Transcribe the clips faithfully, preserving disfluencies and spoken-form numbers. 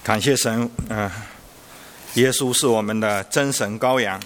感谢神，嗯、呃，耶稣是我们的真神羔羊。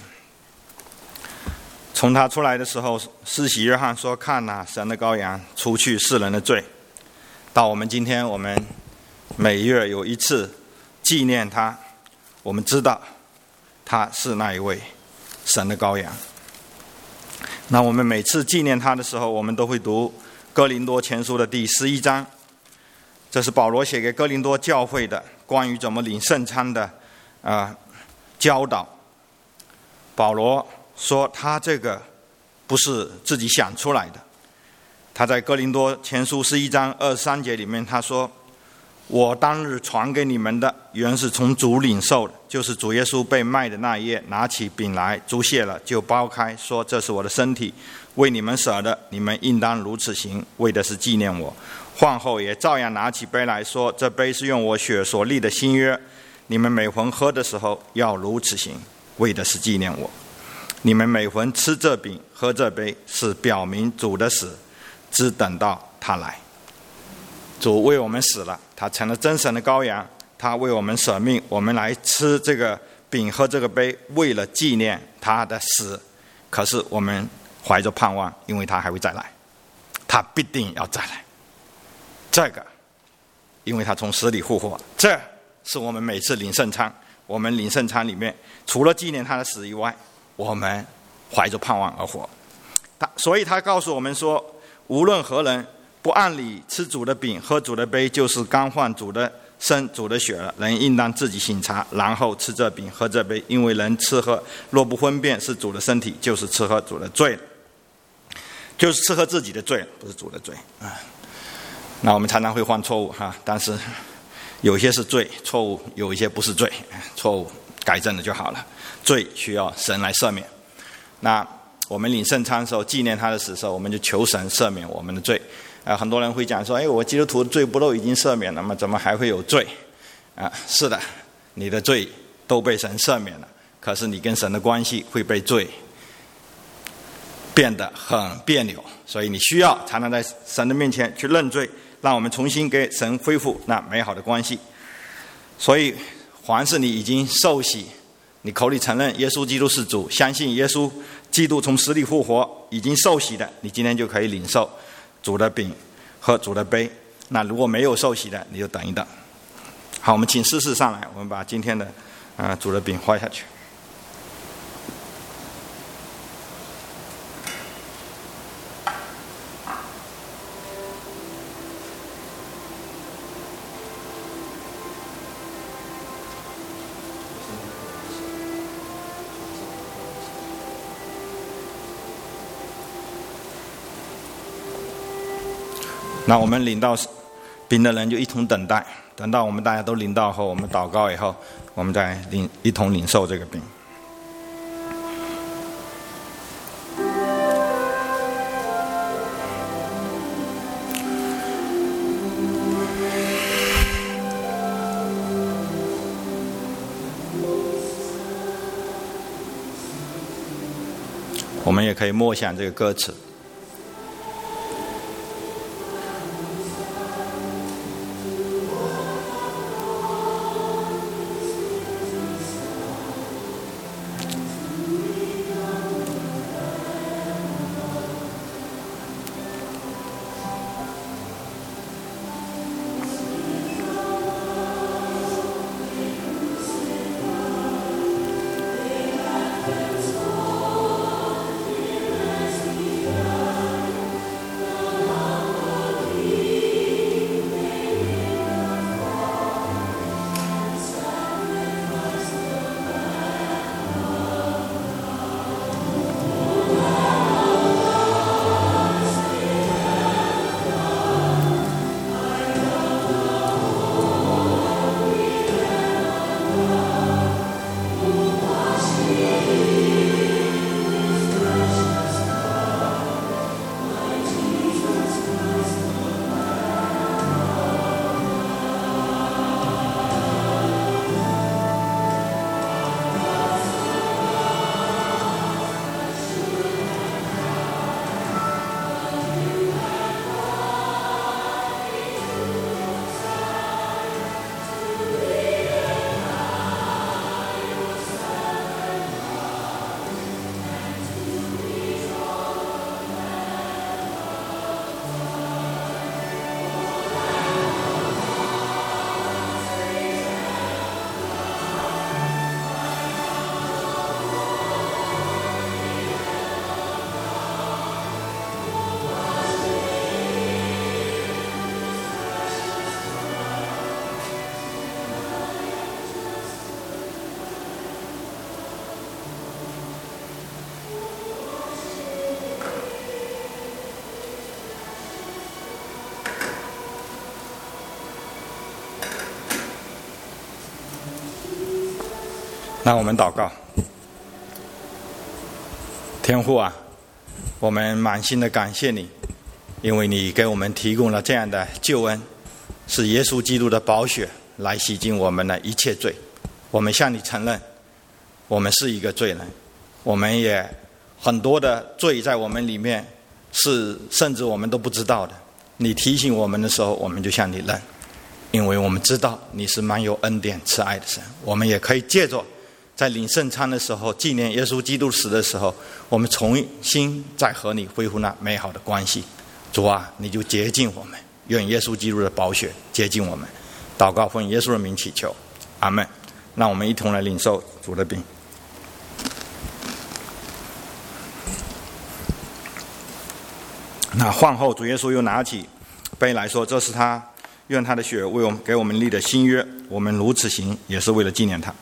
从他出来的时候，施洗约翰说：“看哪，神的羔羊，除去世人的罪。”到我们今天，我们每月有一次纪念他，我们知道他是那一位神的羔羊。那我们每次纪念他的时候，我们都会读哥林多前书的第十一章，这是保罗写给哥林多教会的关于怎么领圣餐的呃教导。保罗说他这个不是自己想出来的，他在哥林多前书十一章二十三节里面他说：“我当日传给你们的，原是从主领受的，就是主耶稣被卖的那一夜，拿起饼来，祝谢了，就擘开，说：这是我的身体，为你们舍的，你们应当如此行，为的是纪念我。饭后也照样拿起杯来说：这杯是用我血所立的新约，你们每逢喝的时候要如此行，为的是纪念我。你们每逢吃这饼喝这杯，是表明主的死，只等到他来。”主为我们死了，他成了真神的羔羊，他为我们舍命，我们来吃这个饼喝这个杯，为了纪念他的死。可是我们怀着盼望，因为他还会再来，他必定要再来。这个因为他从死里复活，这是我们每次领圣餐，我们领圣餐里面除了纪念他的死以外，我们怀着盼望而活。他所以他告诉我们说，无论何人不按理吃主的饼喝主的杯，就是干犯主的身主的血了。人应当自己省察，然后吃这饼喝这杯，因为人吃喝若不分辨是主的身体，就是吃喝主的罪，就是吃喝自己的罪，不是主的罪啊。那我们常常会犯错误哈，但是有些是罪，错误有一些不是罪，错误改正了就好了，罪需要神来赦免。那我们领圣餐的时候，纪念他的死的时候，我们就求神赦免我们的罪。啊，很多人会讲说：“哎，我基督徒的罪不都已经赦免了吗？怎么还会有罪？”啊，是的，你的罪都被神赦免了，可是你跟神的关系会被罪变得很别扭，所以你需要常常在神的面前去认罪，让我们重新跟神恢复那美好的关系。所以，凡是你已经受洗，你口里承认耶稣基督是主，相信耶稣基督从死里复活，已经受洗的，你今天就可以领受主的饼和主的杯。那如果没有受洗的，你就等一等。好，我们请诗士上来，我们把今天的呃主的饼画下去。那我们领到饼的人就一同等待，等到我们大家都领到后，我们祷告以后，我们再领一同领受这个饼。我们也可以默想这个歌词。 那我们祷告。天父啊，我们满心的感谢你，因为你给我们提供了这样的救恩，是耶稣基督的宝血来洗净我们的一切罪。我们向你承认，我们是一个罪人，我们也很多的罪在我们里面是甚至我们都不知道的。你提醒我们的时候，我们就向你认，因为我们知道你是满有恩典慈爱的神。我们也可以借着在领圣餐的时候，纪念耶稣基督死的时候，我们重新再和你恢复那美好的关系。主啊，你就洁净我们，愿耶稣基督的宝血洁净我们。祷告奉耶稣的名祈求，阿们。让我们一同来领受主的饼。那饭后，主耶稣又拿起杯来说：“这是他，愿他的血为我们给我们立的新约，我们如此行，也是为了纪念他。”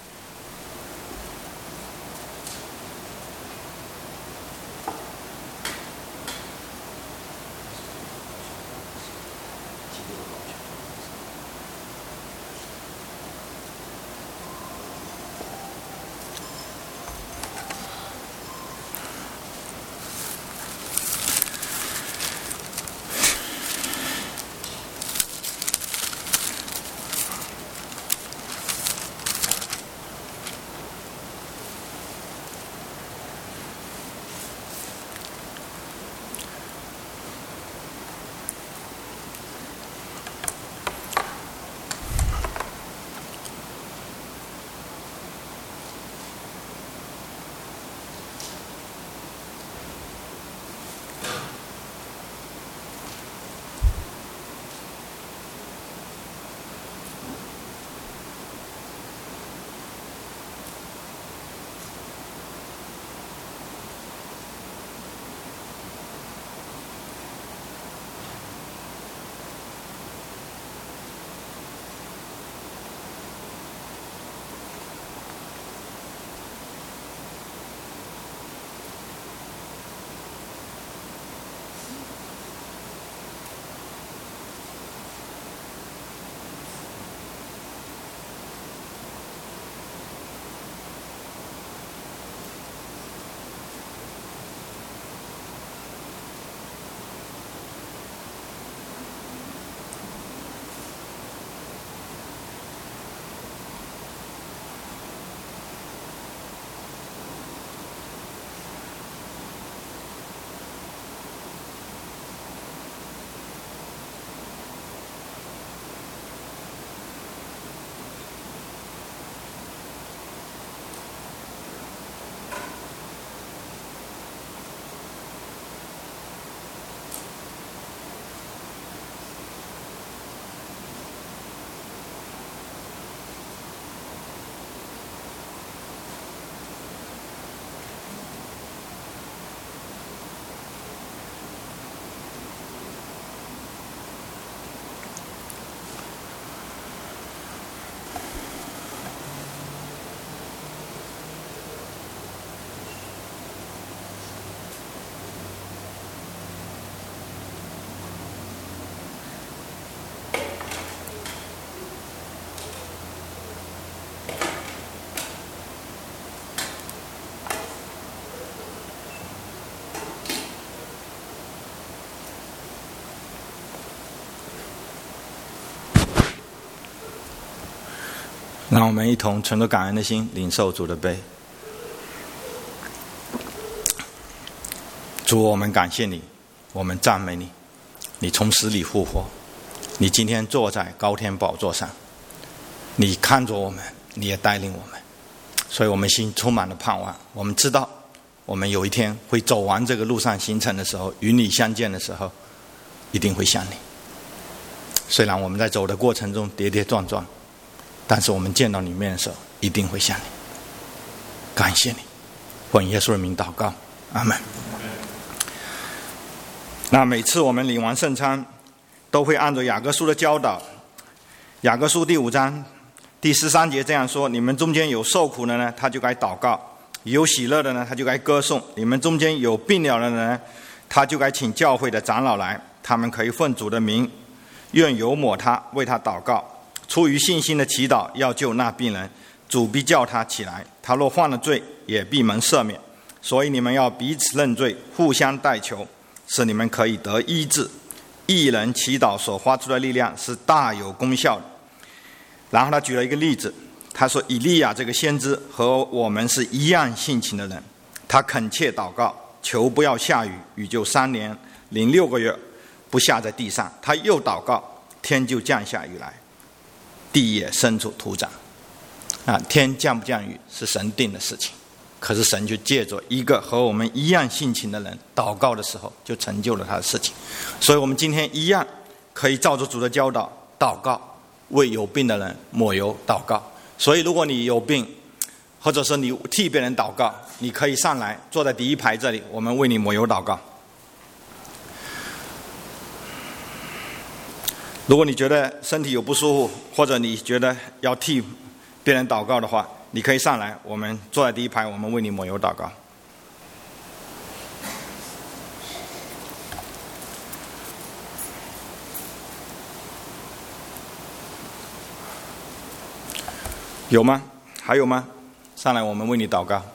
让我们一同存着感恩的心领受主的杯。主，我们感谢你，我们赞美你，你从死里复活，你今天坐在高天宝座上，你看着我们，你也带领我们，所以我们心充满了盼望。我们知道我们有一天会走完这个路上行程的时候，与你相见的时候，一定会想你。虽然我们在走的过程中跌跌撞撞，但是我们见到你面的时候，一定会想你。感谢你，奉耶稣的名祷告，阿们。那每次我们领完圣餐，都会按照雅各书的教导，雅各书第五章第十三节这样说：你们中间有受苦的呢，他就该祷告；有喜乐的呢，他就该歌颂；你们中间有病了的呢，他就该请教会的长老来，他们可以奉主的名，愿油抹他，为他祷告。出于信心的祈祷要救那病人， 主必叫他起来，他若犯了罪，也必蒙赦免。所以你们要彼此认罪，互相代求，使你们可以得医治。义人祈祷所发出的力量是大有功效的。然后他举了一个例子，他说以利亚这个先知和我们是一样性情的人，他恳切祷告，求不要下雨，雨就三年零六个月不下在地上。他又祷告，天就降下雨来，地也生出土长。啊，天降不降雨是神定的事情，可是神就借着一个和我们一样性情的人祷告的时候，就成就了他的事情。所以我们今天一样可以照着主的教导祷告，为有病的人抹油祷告。所以如果你有病，或者是你替别人祷告，你可以上来坐在第一排这里，我们为你抹油祷告。如果你觉得身体有不舒服，或者你觉得要替别人祷告的话，你可以上来，我们坐在第一排，我们为你抹油祷告。有吗？还有吗？上来，我们为你祷告。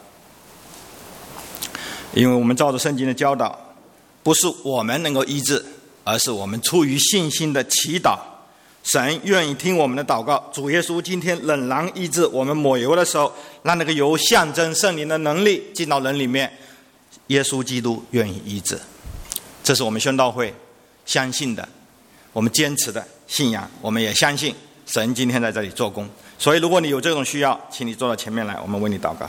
因为我们照着圣经的教导，不是我们能够医治，而是我们出于信心的祈祷，神愿意听我们的祷告。主耶稣今天仍然医治，我们抹油的时候，让那个油象征圣灵的能力进到人里面。耶稣基督愿意医治，这是我们宣道会相信的，我们坚持的信仰。我们也相信神今天在这里做工。所以如果你有这种需要，请你坐到前面来，我们为你祷告。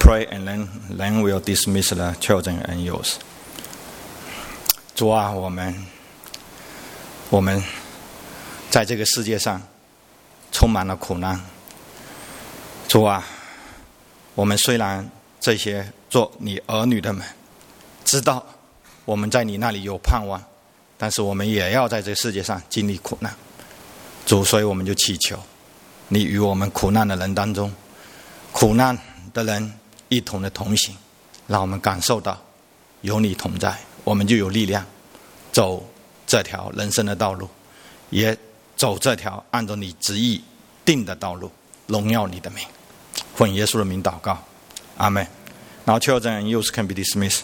pray and then then we'll dismiss the children and youth. 主啊，我们我们在这个世界上充满了苦难。主啊，我们虽然这些做你儿女的们知道我们在你那里有盼望，但是我们也要在这个世界上经历苦难。主，所以我们就祈求你与我们苦难的人当中，苦难的人一同的同行，让我们感受到有你同在，我们就有力量走这条人生的道路，也走这条按照你旨意定的道路，荣耀你的名。奉耶稣的名祷告，阿们。Now children and youth can be dismissed.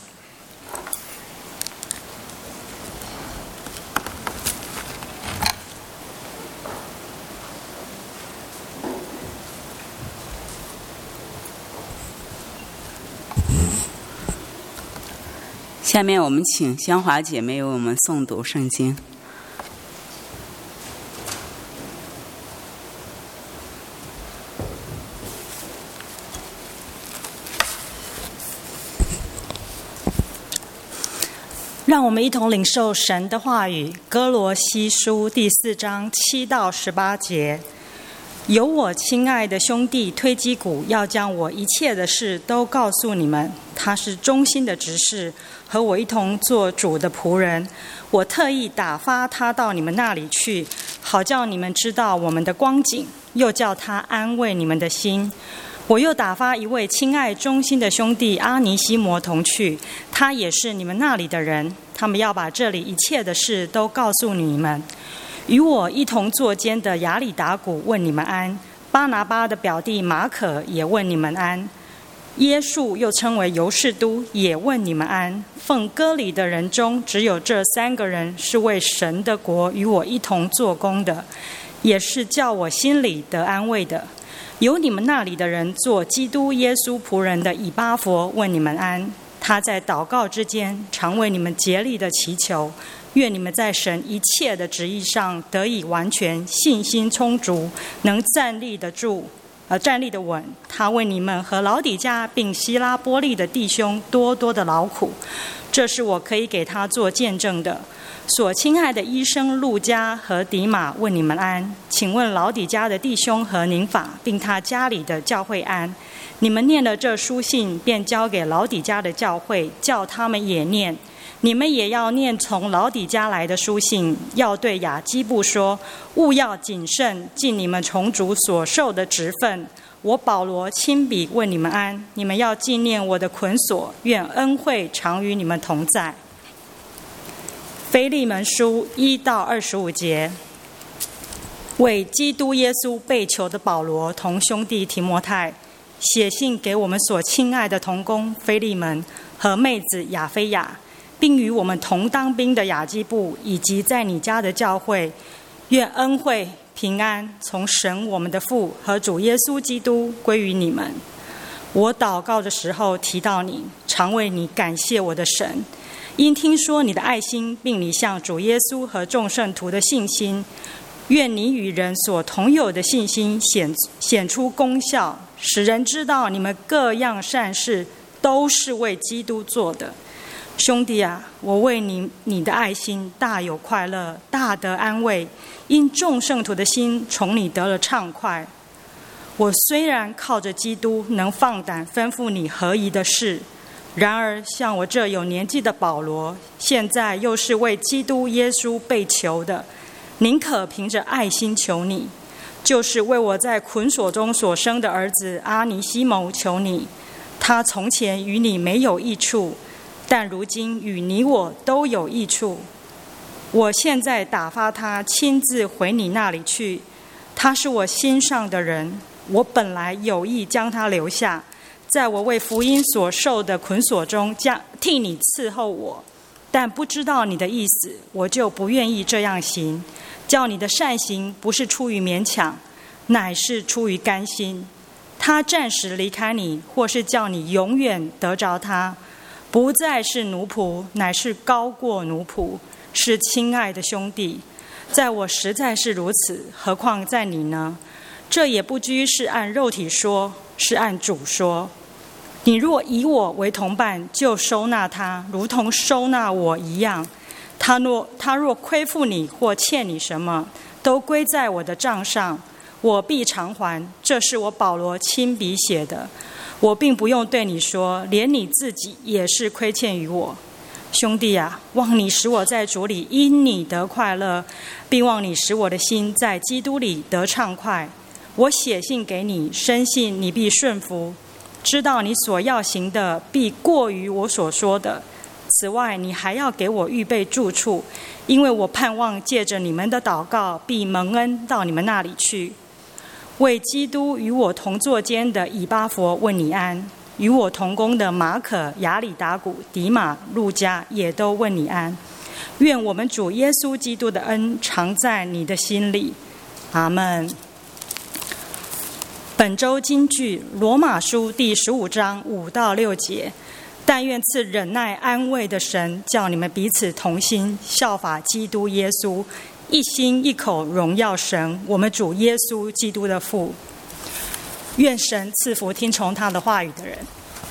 下面我们请香华姐妹为我们诵读圣经。 让我们一同领受神的话语，哥罗西书第四章七到十八节。有我亲爱的兄弟推基古要将我一切的事都告诉你们，他是忠心的执事，和我一同做主的仆人。我特意打发他到你们那里去，好叫你们知道我们的光景，又叫他安慰你们的心。我又打发一位亲爱忠心的兄弟阿尼西摩同去，他也是你们那里的人，他们要把这里一切的事都告诉你们。与我一同作监的亚里达古问你们安，巴拿巴的表弟马可也问你们安，耶稣又称为犹士都也问你们安。奉割礼的人中，只有这三个人是为神的国与我一同做工的，也是叫我心里得安慰的。有你们那里的人做基督耶稣仆人的以巴弗问你们安，他在祷告之间常为你们竭力的祈求，愿你们在神一切的旨意上得以完全，信心充足，能站立得住，呃，站立得稳。他为你们和老底嘉并希拉波利的弟兄多多的劳苦，这是我可以给他做见证的。所亲爱的医生路加和迪马问你们安，请问老底嘉的弟兄和宁法，并他家里的教会安。你们念了这书信，便交给老底嘉的教会，叫他们也念。你们也要念从老底嘉来的书信，要对雅基布说，务要谨慎，尽你们从主所受的职分。我保罗亲笔问你们安，你们要纪念我的捆锁，愿恩惠常与你们同在。腓利门书一到二十五节，为基督耶稣被囚的保罗同兄弟提摩太，写信给我们所亲爱的同工腓利门和妹子亚菲亚，并与我们同当兵的雅基布，以及在你家的教会，愿恩惠平安从神我们的父和主耶稣基督归于你们。我祷告的时候提到你，常为你感谢我的神，因听说你的爱心，并你向主耶稣和众圣徒的信心，愿你与人所同有的信心显显出功效，使人知道你们各样善事都是为基督做的。兄弟啊，我为你你的爱心大有快乐，大得安慰，因众圣徒的心从你得了畅快。我虽然靠着基督能放胆吩咐你合宜的事，然而像我这有年纪的保罗，现在又是为基督耶稣被囚的，宁可凭着爱心求你，就是为我在捆锁中所生的儿子阿尼西谋求你。他从前与你没有益处，但如今与你我都有益处。我现在打发他亲自回你那里去，他是我心上的人，我本来有意将他留下，在我为福音所受的捆锁中将替你伺候我，但不知道你的意思，我就不愿意这样行，叫你的善行不是出于勉强，乃是出于甘心。他暂时离开你，或是叫你永远得着他，不再是奴仆，乃是高过奴仆，是亲爱的兄弟。在我实在是如此，何况在你呢？这也不拘是按肉体说，是按主说。 你若以我为同伴，就收纳他，如同收纳我一样。他若他若亏负你或欠你什么，都归在我的账上，我必偿还。这是我保罗亲笔写的，我并不用对你说，连你自己也是亏欠于我。兄弟啊，望你使我在主里因你得快乐，并望你使我的心在基督里得畅快。我写信给你，深信你必顺服，知道你所要行的必过于我所说的。此外，你还要给我预备住处，因为我盼望借着你们的祷告，必蒙恩到你们那里去。为基督与我同坐监的以巴弗问你安，与我同工的马可、亚里达古、迪马、路加也都问你安。愿我们主耶稣基督的恩常在你的心里。阿们。本周金句罗马书第十五章五到六节。但愿赐忍耐安慰的神，叫你们彼此同心，效法基督耶稣，一心一口荣耀神，我们主耶稣基督的父。愿神赐福听从他的话语的人。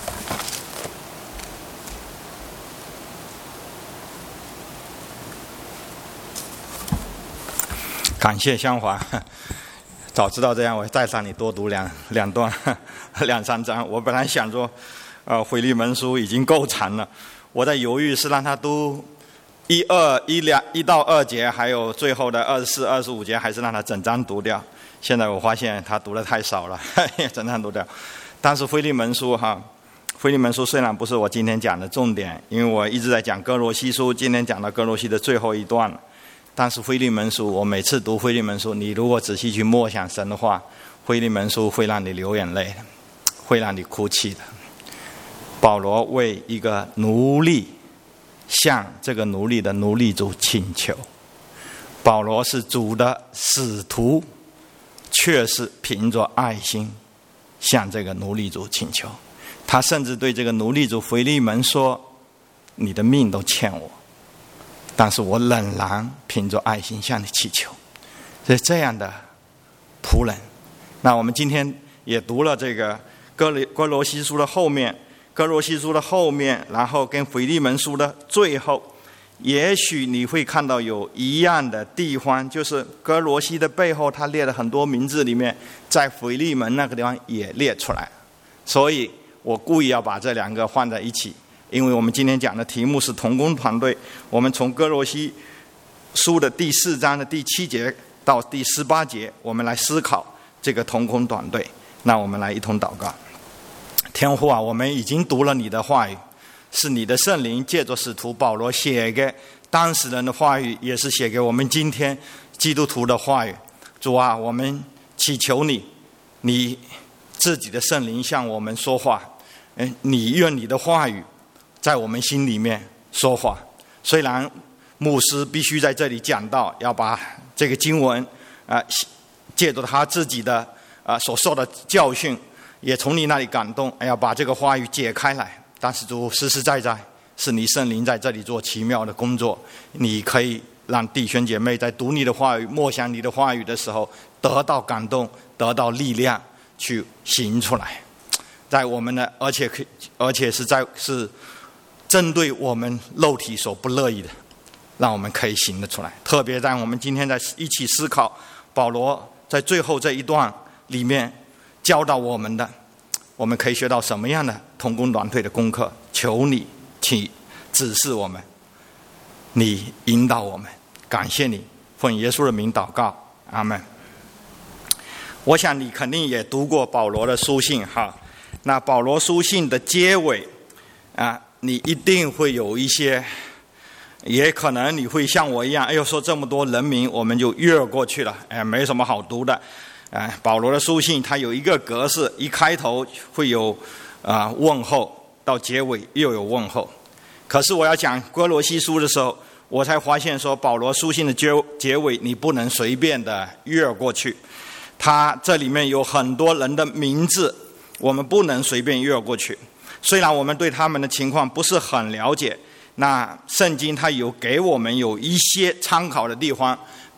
感谢香华，早知道这样，我再让你多读两两段、两三章。我本来想说，呃，腓利门书已经够长了，我在犹豫是让他读一二一两一到二节，还有最后的二十四、二十五节，还是让他整章读掉。现在我发现他读的太少了，整章读掉。但是腓利门书哈，腓利门书虽然不是我今天讲的重点，因为我一直在讲哥罗西书，今天讲到哥罗西的最后一段了。但是腓利门书，我每次读腓利门书，你如果仔细去默想神的话，腓利门书会让你流眼泪的，会让你哭泣的。保罗为一个奴隶向这个奴隶的奴隶主请求，保罗是主的使徒，却是凭着爱心向这个奴隶主请求。他甚至对这个奴隶主腓利门说，你的命都欠我，但是我仍然凭着爱心向你祈求。所以这样的仆人，那我们今天也读了这个哥哥罗西书的后面，哥罗西书的后面，然后跟腓利门书的最后，也许你会看到有一样的地方，就是哥罗西的背后他列了很多名字，里面在腓利门那个地方也列出来。所以我故意要把这两个放在一起，因为我们今天讲的题目是同工团队。我们从哥罗西书的第四章的第七节到第十八节，我们来思考这个同工团队。那我们来一同祷告。天父啊，我们已经读了你的话语，是你的圣灵借着使徒保罗写给当时人的话语，也是写给我们今天基督徒的话语。主啊，我们祈求你，你自己的圣灵向我们说话，你愿你的话语在我们心里面说话。虽然牧师必须在这里讲到，要把这个经文啊、呃，借着他自己的啊、呃、所受的教训，也从你那里感动，要把这个话语解开来。但是主实实在在是你圣灵在这里做奇妙的工作，你可以让弟兄姐妹在读你的话语、默想你的话语的时候，得到感动，得到力量，去行出来。在我们的，而且可以，而且是在是针对我们肉体所不乐意的，让我们可以行得出来。特别在我们今天在一起思考保罗在最后这一段里面教导我们的，我们可以学到什么样的同工团队的功课？求你请指示我们，你引导我们。感谢你，奉耶稣的名祷告，阿们。我想你肯定也读过保罗的书信哈。那保罗书信的结尾啊，你一定会有一些，也可能你会像我一样，哎呦，说这么多人名我们就越过去了，哎，没什么好读的。哎，保罗的书信它有一个格式，一开头会有啊、呃、问候，到结尾又有问候。可是我要讲哥罗西书的时候，我才发现说保罗书信的结结尾你不能随便的越过去，它这里面有很多人的名字，我们不能随便越过去。虽然我们对他们的情况不是很了解，那圣经它有给我们有一些参考的地方，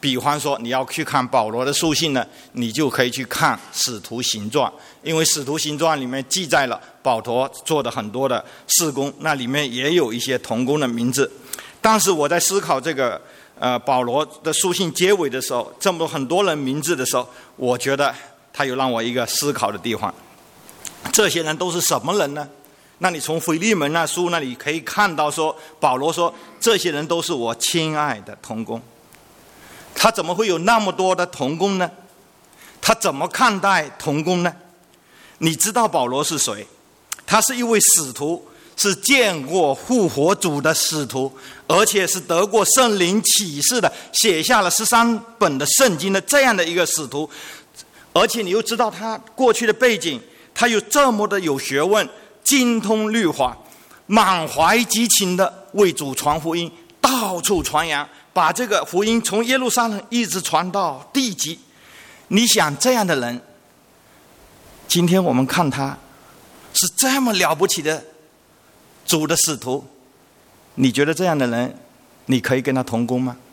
比方说你要去看保罗的书信呢，你就可以去看使徒行传，因为使徒行传里面记载了保罗做的很多的事工，那里面也有一些同工的名字。但是我在思考这个呃保罗的书信结尾的时候，这么多很多人名字的时候，我觉得他有让我一个思考的地方。这些人都是什么人呢？那你从腓利门那书那里可以看到说，保罗说这些人都是我亲爱的同工。他怎么会有那么多的同工呢？他怎么看待同工呢？你知道保罗是谁？他是一位使徒，是见过复活主的使徒，而且是得过圣灵启示的，写下了十三本的圣经的这样的一个使徒。而且你又知道他过去的背景，他有这么的有学问，精通律法，满怀激情的为主传福音，到处传扬，把这个福音从耶路撒冷一直传到地极。你想这样的人，今天我们看他是这么了不起的主的使徒，你觉得这样的人你可以跟他同工吗？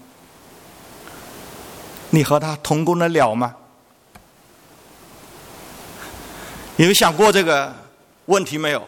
你和他同工得了吗？你有想过这个问题没有？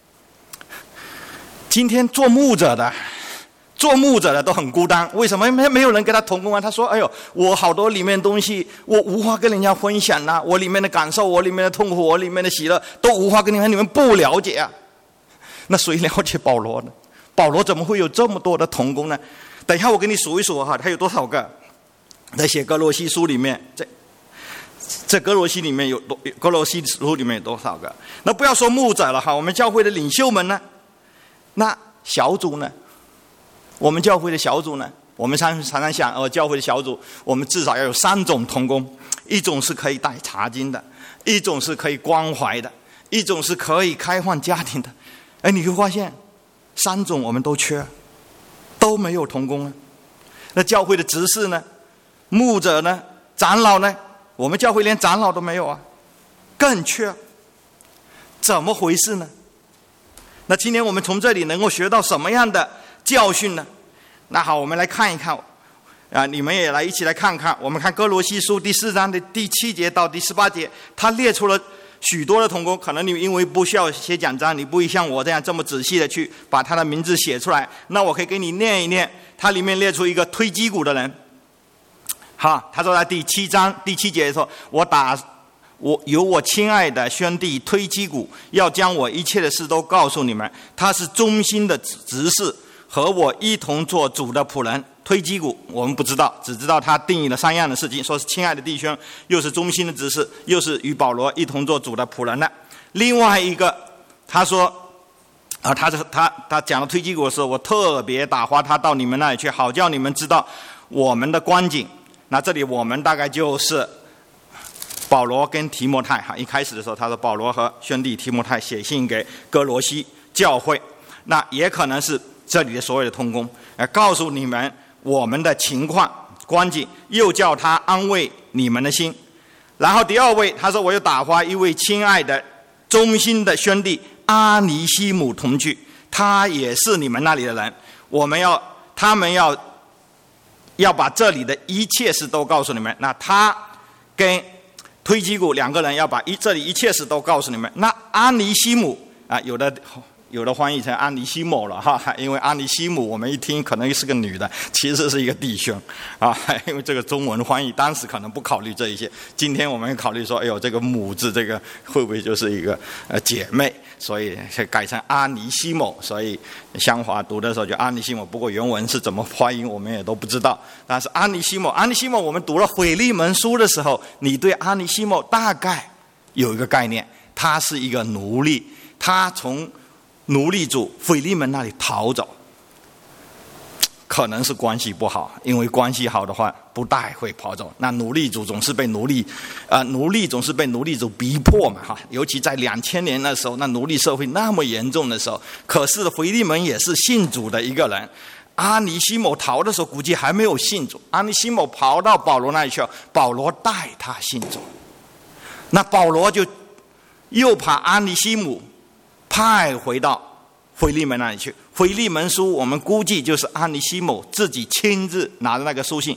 今天做牧者的做牧者的都很孤单，为什么？没没有人跟他同工啊？他说：“哎呦，我好多里面东西，我无法跟人家分享啊！我里面的感受，我里面的痛苦，我里面的喜乐，都无法跟你们，你们不了解啊！”那谁了解保罗呢？保罗怎么会有这么多的同工呢？等一下我给你数一数哈，他有多少个？在写哥罗西书里面，这这哥罗西里面有多？哥罗西书里面有多少个？那不要说牧者了哈，我们教会的领袖们呢？那小组呢？我们教会的小组呢？我们常常常想，哦，教会的小组，我们至少要有三种同工：一种是可以带查经的，一种是可以关怀的，一种是可以开放家庭的。哎，你会发现，三种我们都缺，都没有同工啊。那教会的执事呢？牧者呢？长老呢？我们教会连长老都没有啊，更缺。怎么回事呢？那今天我们从这里能够学到什么样的教训呢？那好，我们来看一看啊，你们也来一起来看看。我们看哥罗西书第四章的第七节到第十八节，他列出了许多的同工。可能你因为不需要写讲章，你不会像我这样这么仔细的去把他的名字写出来，那我可以给你念一念。他里面列出一个推基古的人。好，他说在第七章第七节说：“我打我有我亲爱的兄弟推基古，要将我一切的事都告诉你们。他是忠心的执事，和我一同做主的仆人。”推基古我们不知道，只知道他定义了三样的事情，说是亲爱的弟兄，又是忠心的执事，又是与保罗一同做主的仆人的。另外一个他说啊，他他他讲了推基古的时候，我特别打发他到你们那里去，好叫你们知道我们的光景。那这里我们大概就是保罗跟提摩太哈。一开始的时候他说保罗和兄弟提摩太写信给哥罗西教会，那也可能是这里的所有的同工，呃，告诉你们我们的情况光景，又叫他安慰你们的心。然后第二位他说，我又打发一位亲爱的忠心的兄弟阿尼西姆同去，他也是你们那里的人，我们要他们要要把这里的一切事都告诉你们。那他跟推基古两个人要把一这里一切事都告诉你们。那阿尼西姆啊，有的有的翻译成阿尼西姆了哈，因为阿尼西姆我们一听可能是个女的，其实是一个弟兄啊，因为这个中文翻译当时可能不考虑这一些，今天我们考虑说，哎呦，这个母字这个会不会就是一个呃姐妹，所以改成阿尼西姆，所以香华读的时候就阿尼西姆，不过原文是怎么发音我们也都不知道。但是阿尼西姆，阿尼西姆我们读了腓利门书的时候，你对阿尼西姆大概有一个概念，他是一个奴隶，他从奴隶主腓利门那里逃走，可能是关系不好，因为关系好的话不大会跑走。那奴隶主总是被奴隶呃，奴隶总是被奴隶主逼迫嘛哈，尤其在两千年的时候，那奴隶社会那么严重的时候，可是腓利门也是信主的一个人。阿尼西姆逃的时候估计还没有信主，阿尼西姆跑到保罗那里去，保罗带他信主，那保罗就又把阿尼西姆派回到腓利门那里去。腓利门书我们估计就是阿尼西姆自己亲自拿着那个书信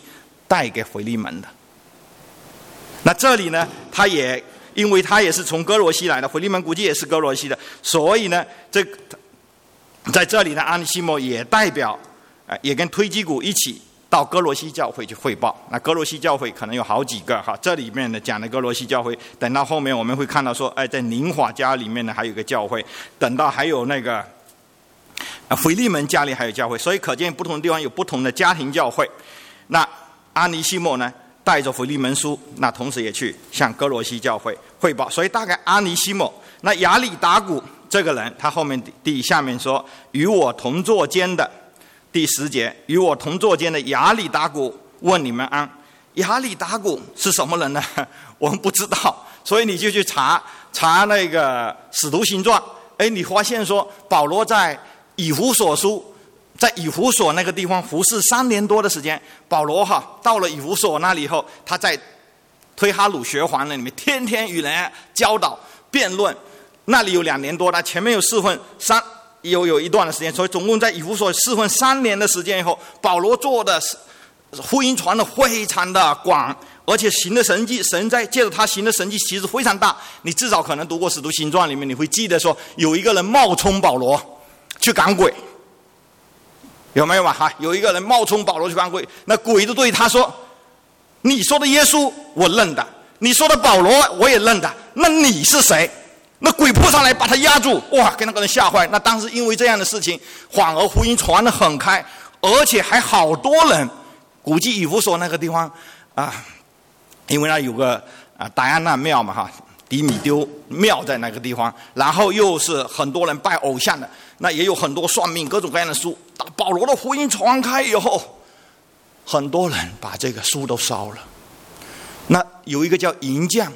带给腓利门的。那这里呢，他也因为他也是从哥罗西来的，腓利门估计也是哥罗西的，所以呢，这在这里呢，阿尼西摩也代表，呃，也跟推基古一起到哥罗西教会去汇报。那哥罗西教会可能有好几个哈，这里面呢讲的哥罗西教会，等到后面我们会看到说，哎，在宁法家里面呢还有一个教会，等到还有那个腓利门家里还有教会，所以可见不同的地方有不同的家庭教会。那阿尼西摩呢带着腓利门书，那同时也去向哥罗西教会汇报。所以大概阿尼西摩，那亚里达古这个人，他后面第下面说与我同坐监的。第十节，与我同坐监的亚里达古问你们安。亚里达古是什么人呢？我们不知道，所以你就去查查那个使徒行传。哎，你发现说保罗在以弗所书，在以弗所那个地方服侍三年多的时间。保罗哈到了以弗所那里以后，他在推哈鲁学环那里面天天与人教导辩论，那里有两年多，他前面有四份三。有有一段的时间，所以总共在以弗所侍奉三年的时间以后，保罗做的福音传的非常的广，而且行的神迹，神在借着他行的神迹其实非常大。你至少可能读过使徒行传里面，你会记得说有一个人冒充保罗去赶鬼，有没有嘛？哈，有一个人冒充保罗去赶鬼，那鬼就对他说：“你说的耶稣我认得，你说的保罗我也认得，那你是谁？”那鬼扑上来把他压住，哇，给那个人吓坏。那当时因为这样的事情，反而福音传得很开，而且还好多人。估计以弗所那个地方啊，因为那有个啊戴安娜庙嘛哈，迪米丢庙在那个地方，然后又是很多人拜偶像的，那也有很多算命各种各样的书。保罗的福音传开以后，很多人把这个书都烧了。那有一个叫银匠。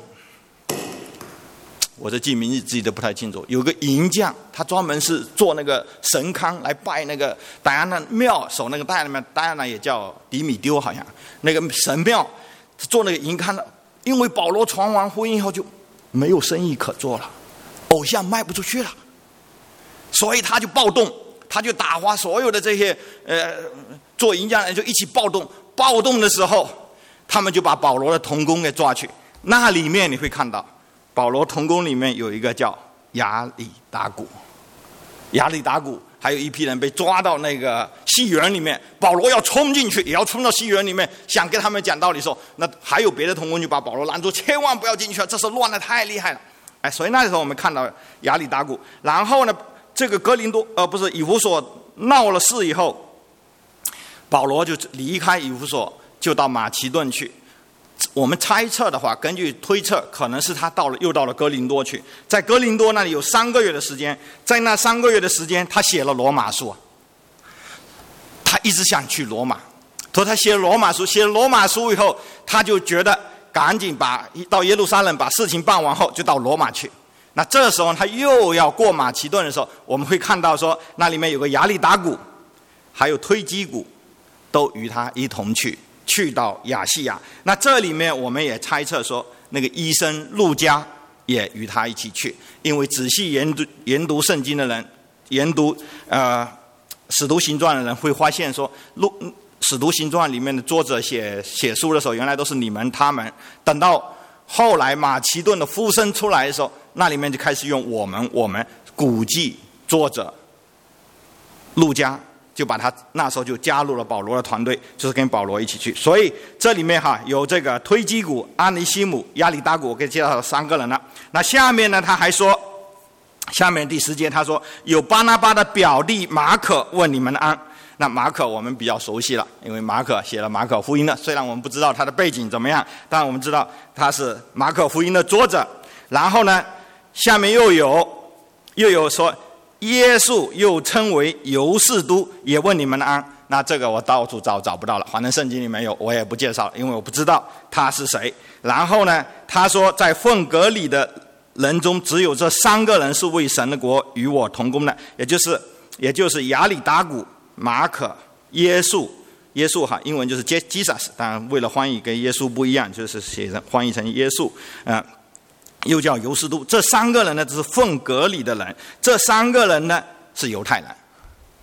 我这记名字记得不太清楚，有个银匠，他专门是做那个神龛来拜那个戴安娜庙，守那个戴安娜，戴安娜也叫迪米丢，好像那个神庙做那个银龛的。因为保罗传完福音以后就没有生意可做了，偶像卖不出去了，所以他就暴动，他就打发所有的这些呃做银匠的人就一起暴动。暴动的时候，他们就把保罗的同工给抓去，那里面你会看到。保罗同工里面有一个叫亚里达古，亚里达古还有一批人被抓到那个戏园里面，保罗要冲进去，也要冲到戏园里面，想跟他们讲道理的时候，那还有别的同工就把保罗拦住，千万不要进去，这是乱得太厉害了。哎，所以那时候我们看到亚里达古，然后呢，这个哥林多呃不是以弗所闹了事以后，保罗就离开以弗所，就到马其顿去。我们猜测的话，根据推测，可能是他到了又到了哥林多去，在哥林多那里有三个月的时间，在那三个月的时间，他写了罗马书。他一直想去罗马，所以他写了罗马书，写了罗马书以后，他就觉得赶紧把到耶路撒冷把事情办完后，就到罗马去。那这时候他又要过马其顿的时候，我们会看到说，那里面有个亚里达古，还有推基古，都与他一同去。去到亚细亚，那这里面我们也猜测说，那个医生路加也与他一起去，因为仔细研读研读圣经的人，研读呃使徒行传的人会发现说，路使徒行传里面的作者写写书的时候，原来都是你们他们，等到后来马其顿的呼声出来的时候，那里面就开始用我们我们，估计作者路加。就把他那时候就加入了保罗的团队，就是跟保罗一起去。所以这里面哈有这个推基古、阿尼西姆、亚里达古，我给介绍了三个人了。那下面呢，他还说，下面第十节他说有巴拿巴的表弟马可问你们安。那马可我们比较熟悉了，因为马可写了马可福音的，虽然我们不知道他的背景怎么样，但我们知道他是马可福音的作者。然后呢，下面又有又有说。耶稣又称为犹士都，也问你们的安。那这个我到处找找不到了，反正圣经里没有，我也不介绍，因为我不知道他是谁。然后呢，他说在奉革里的人中，只有这三个人是为神的国与我同工的，也就是也就是亚里达古、马可、耶稣。耶稣哈，英文就是 Jesus， 当然为了翻译跟耶稣不一样，就是写成翻译成耶稣，嗯、呃。又叫犹士都，这三个人呢，只是奉革里的人，这三个人呢是犹太人，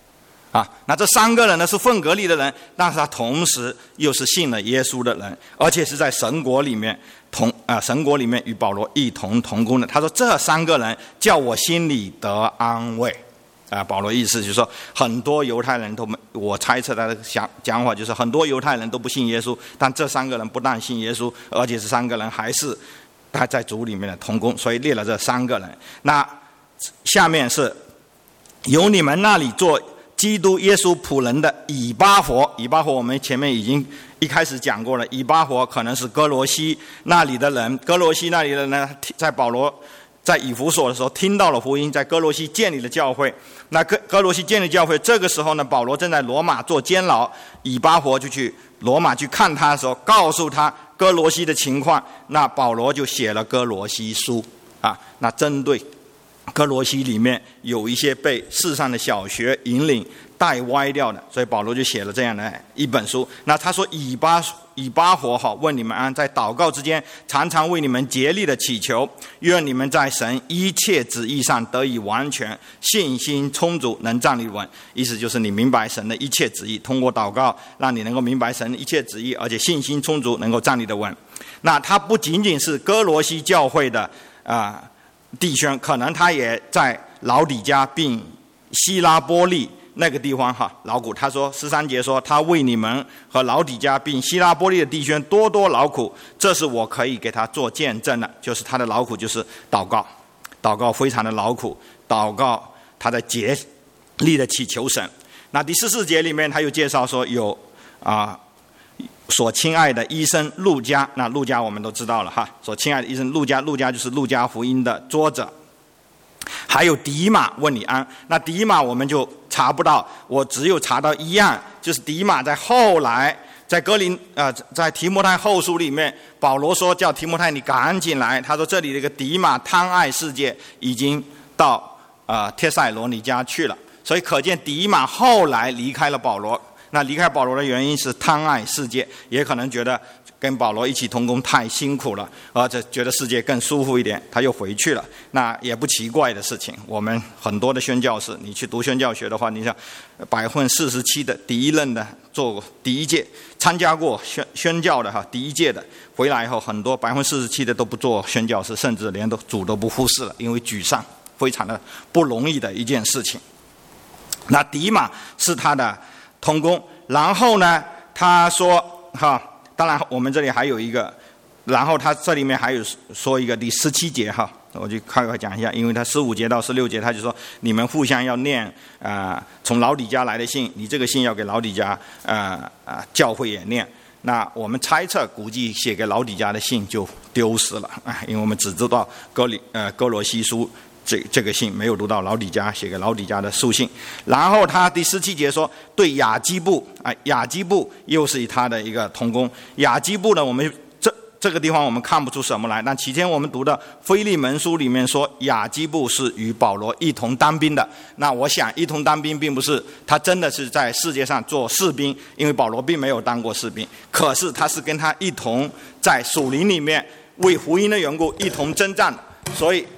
啊，那这三个人呢是分隔离的人，但是他同时又是信了耶稣的人，而且是在神国里面同啊、呃、神国里面与保罗一同同工的。他说这三个人叫我心里得安慰啊、呃。保罗意思就是说，很多犹太人都没，我猜测他的讲讲法就是很多犹太人都不信耶稣，但这三个人不但信耶稣，而且这三个人还是他在主里面的同工，所以列了这三个人。那下面是由你们那里做基督耶稣仆人的以巴弗，以巴弗我们前面已经一开始讲过了，以巴弗可能是哥罗西那里的人，哥罗西那里的人呢，在保罗在以弗所的时候听到了福音，在哥罗西建立了教会。那哥哥罗西建立教会，这个时候呢，保罗正在罗马做监牢，以巴弗就去罗马去看他的时候，告诉他哥罗西的情况，那保罗就写了哥罗西书啊，那针对哥罗西里面有一些被世上的小学引领带歪掉的，所以保罗就写了这样的一本书。那他说以巴以巴弗好，问你们安，在祷告之间常常为你们竭力的祈求，愿你们在神一切旨意上得以完全，信心充足，能站立稳。意思就是你明白神的一切旨意，通过祷告让你能够明白神的一切旨意，而且信心充足，能够站立得稳。那他不仅仅是哥罗西教会的啊、呃弟兄，可能他也在老底嘉并希拉波利那个地方哈劳苦。他说十三节说，他为你们和老底嘉并希拉波利的弟兄多多劳苦，这是我可以给他做见证的。就是他的劳苦就是祷告，祷告非常的劳苦，祷告他在竭力的祈求神。那第十四节里面他又介绍说有啊、呃所亲爱的医生路加，那路加我们都知道了哈。所亲爱的医生路加，路加就是路加福音的作者。还有迪马问你安，那迪马我们就查不到，我只有查到一样，就是迪马在后来在哥林呃在提摩太后书里面，保罗说叫提摩太你赶紧来，他说这里的一个迪马贪爱世界，已经到呃帖撒罗尼迦去了，所以可见迪马后来离开了保罗。那离开保罗的原因是贪爱世界，也可能觉得跟保罗一起同工太辛苦了，而且觉得世界更舒服一点，他又回去了。那也不奇怪的事情。我们很多的宣教士，你去读宣教学的话，你像百分四十七的第一任的做过第一届参加过宣宣教的哈，第一届的回来以后，很多百分四十七的都不做宣教士，甚至连都主都不服侍了，因为沮丧，非常的不容易的一件事情。那迪马是他的同工，然后呢，他说哈，当然我们这里还有一个，然后他这里面还有说一个第十七节哈，我就快快讲一下，因为他十五节到十六节他就说你们互相要念啊、呃，从老底嘉来的信，你这个信要给老底嘉呃呃教会也念。那我们猜测估计写给老底嘉的信就丢失了啊，因为我们只知道哥里呃哥罗西书。这这个信没有读到老底嘉写给老底嘉的书信。然后他第十七节说对亚基布啊，亚基布又是他的一个同工。亚基布呢，我们这这个地方我们看不出什么来，但期间我们读的腓利门书里面说亚基布是与保罗一同当兵的。那我想一同当兵并不是他真的是在世界上做士兵，因为保罗并没有当过士兵，可是他是跟他一同在属灵里面为福音的缘故一同征战，所以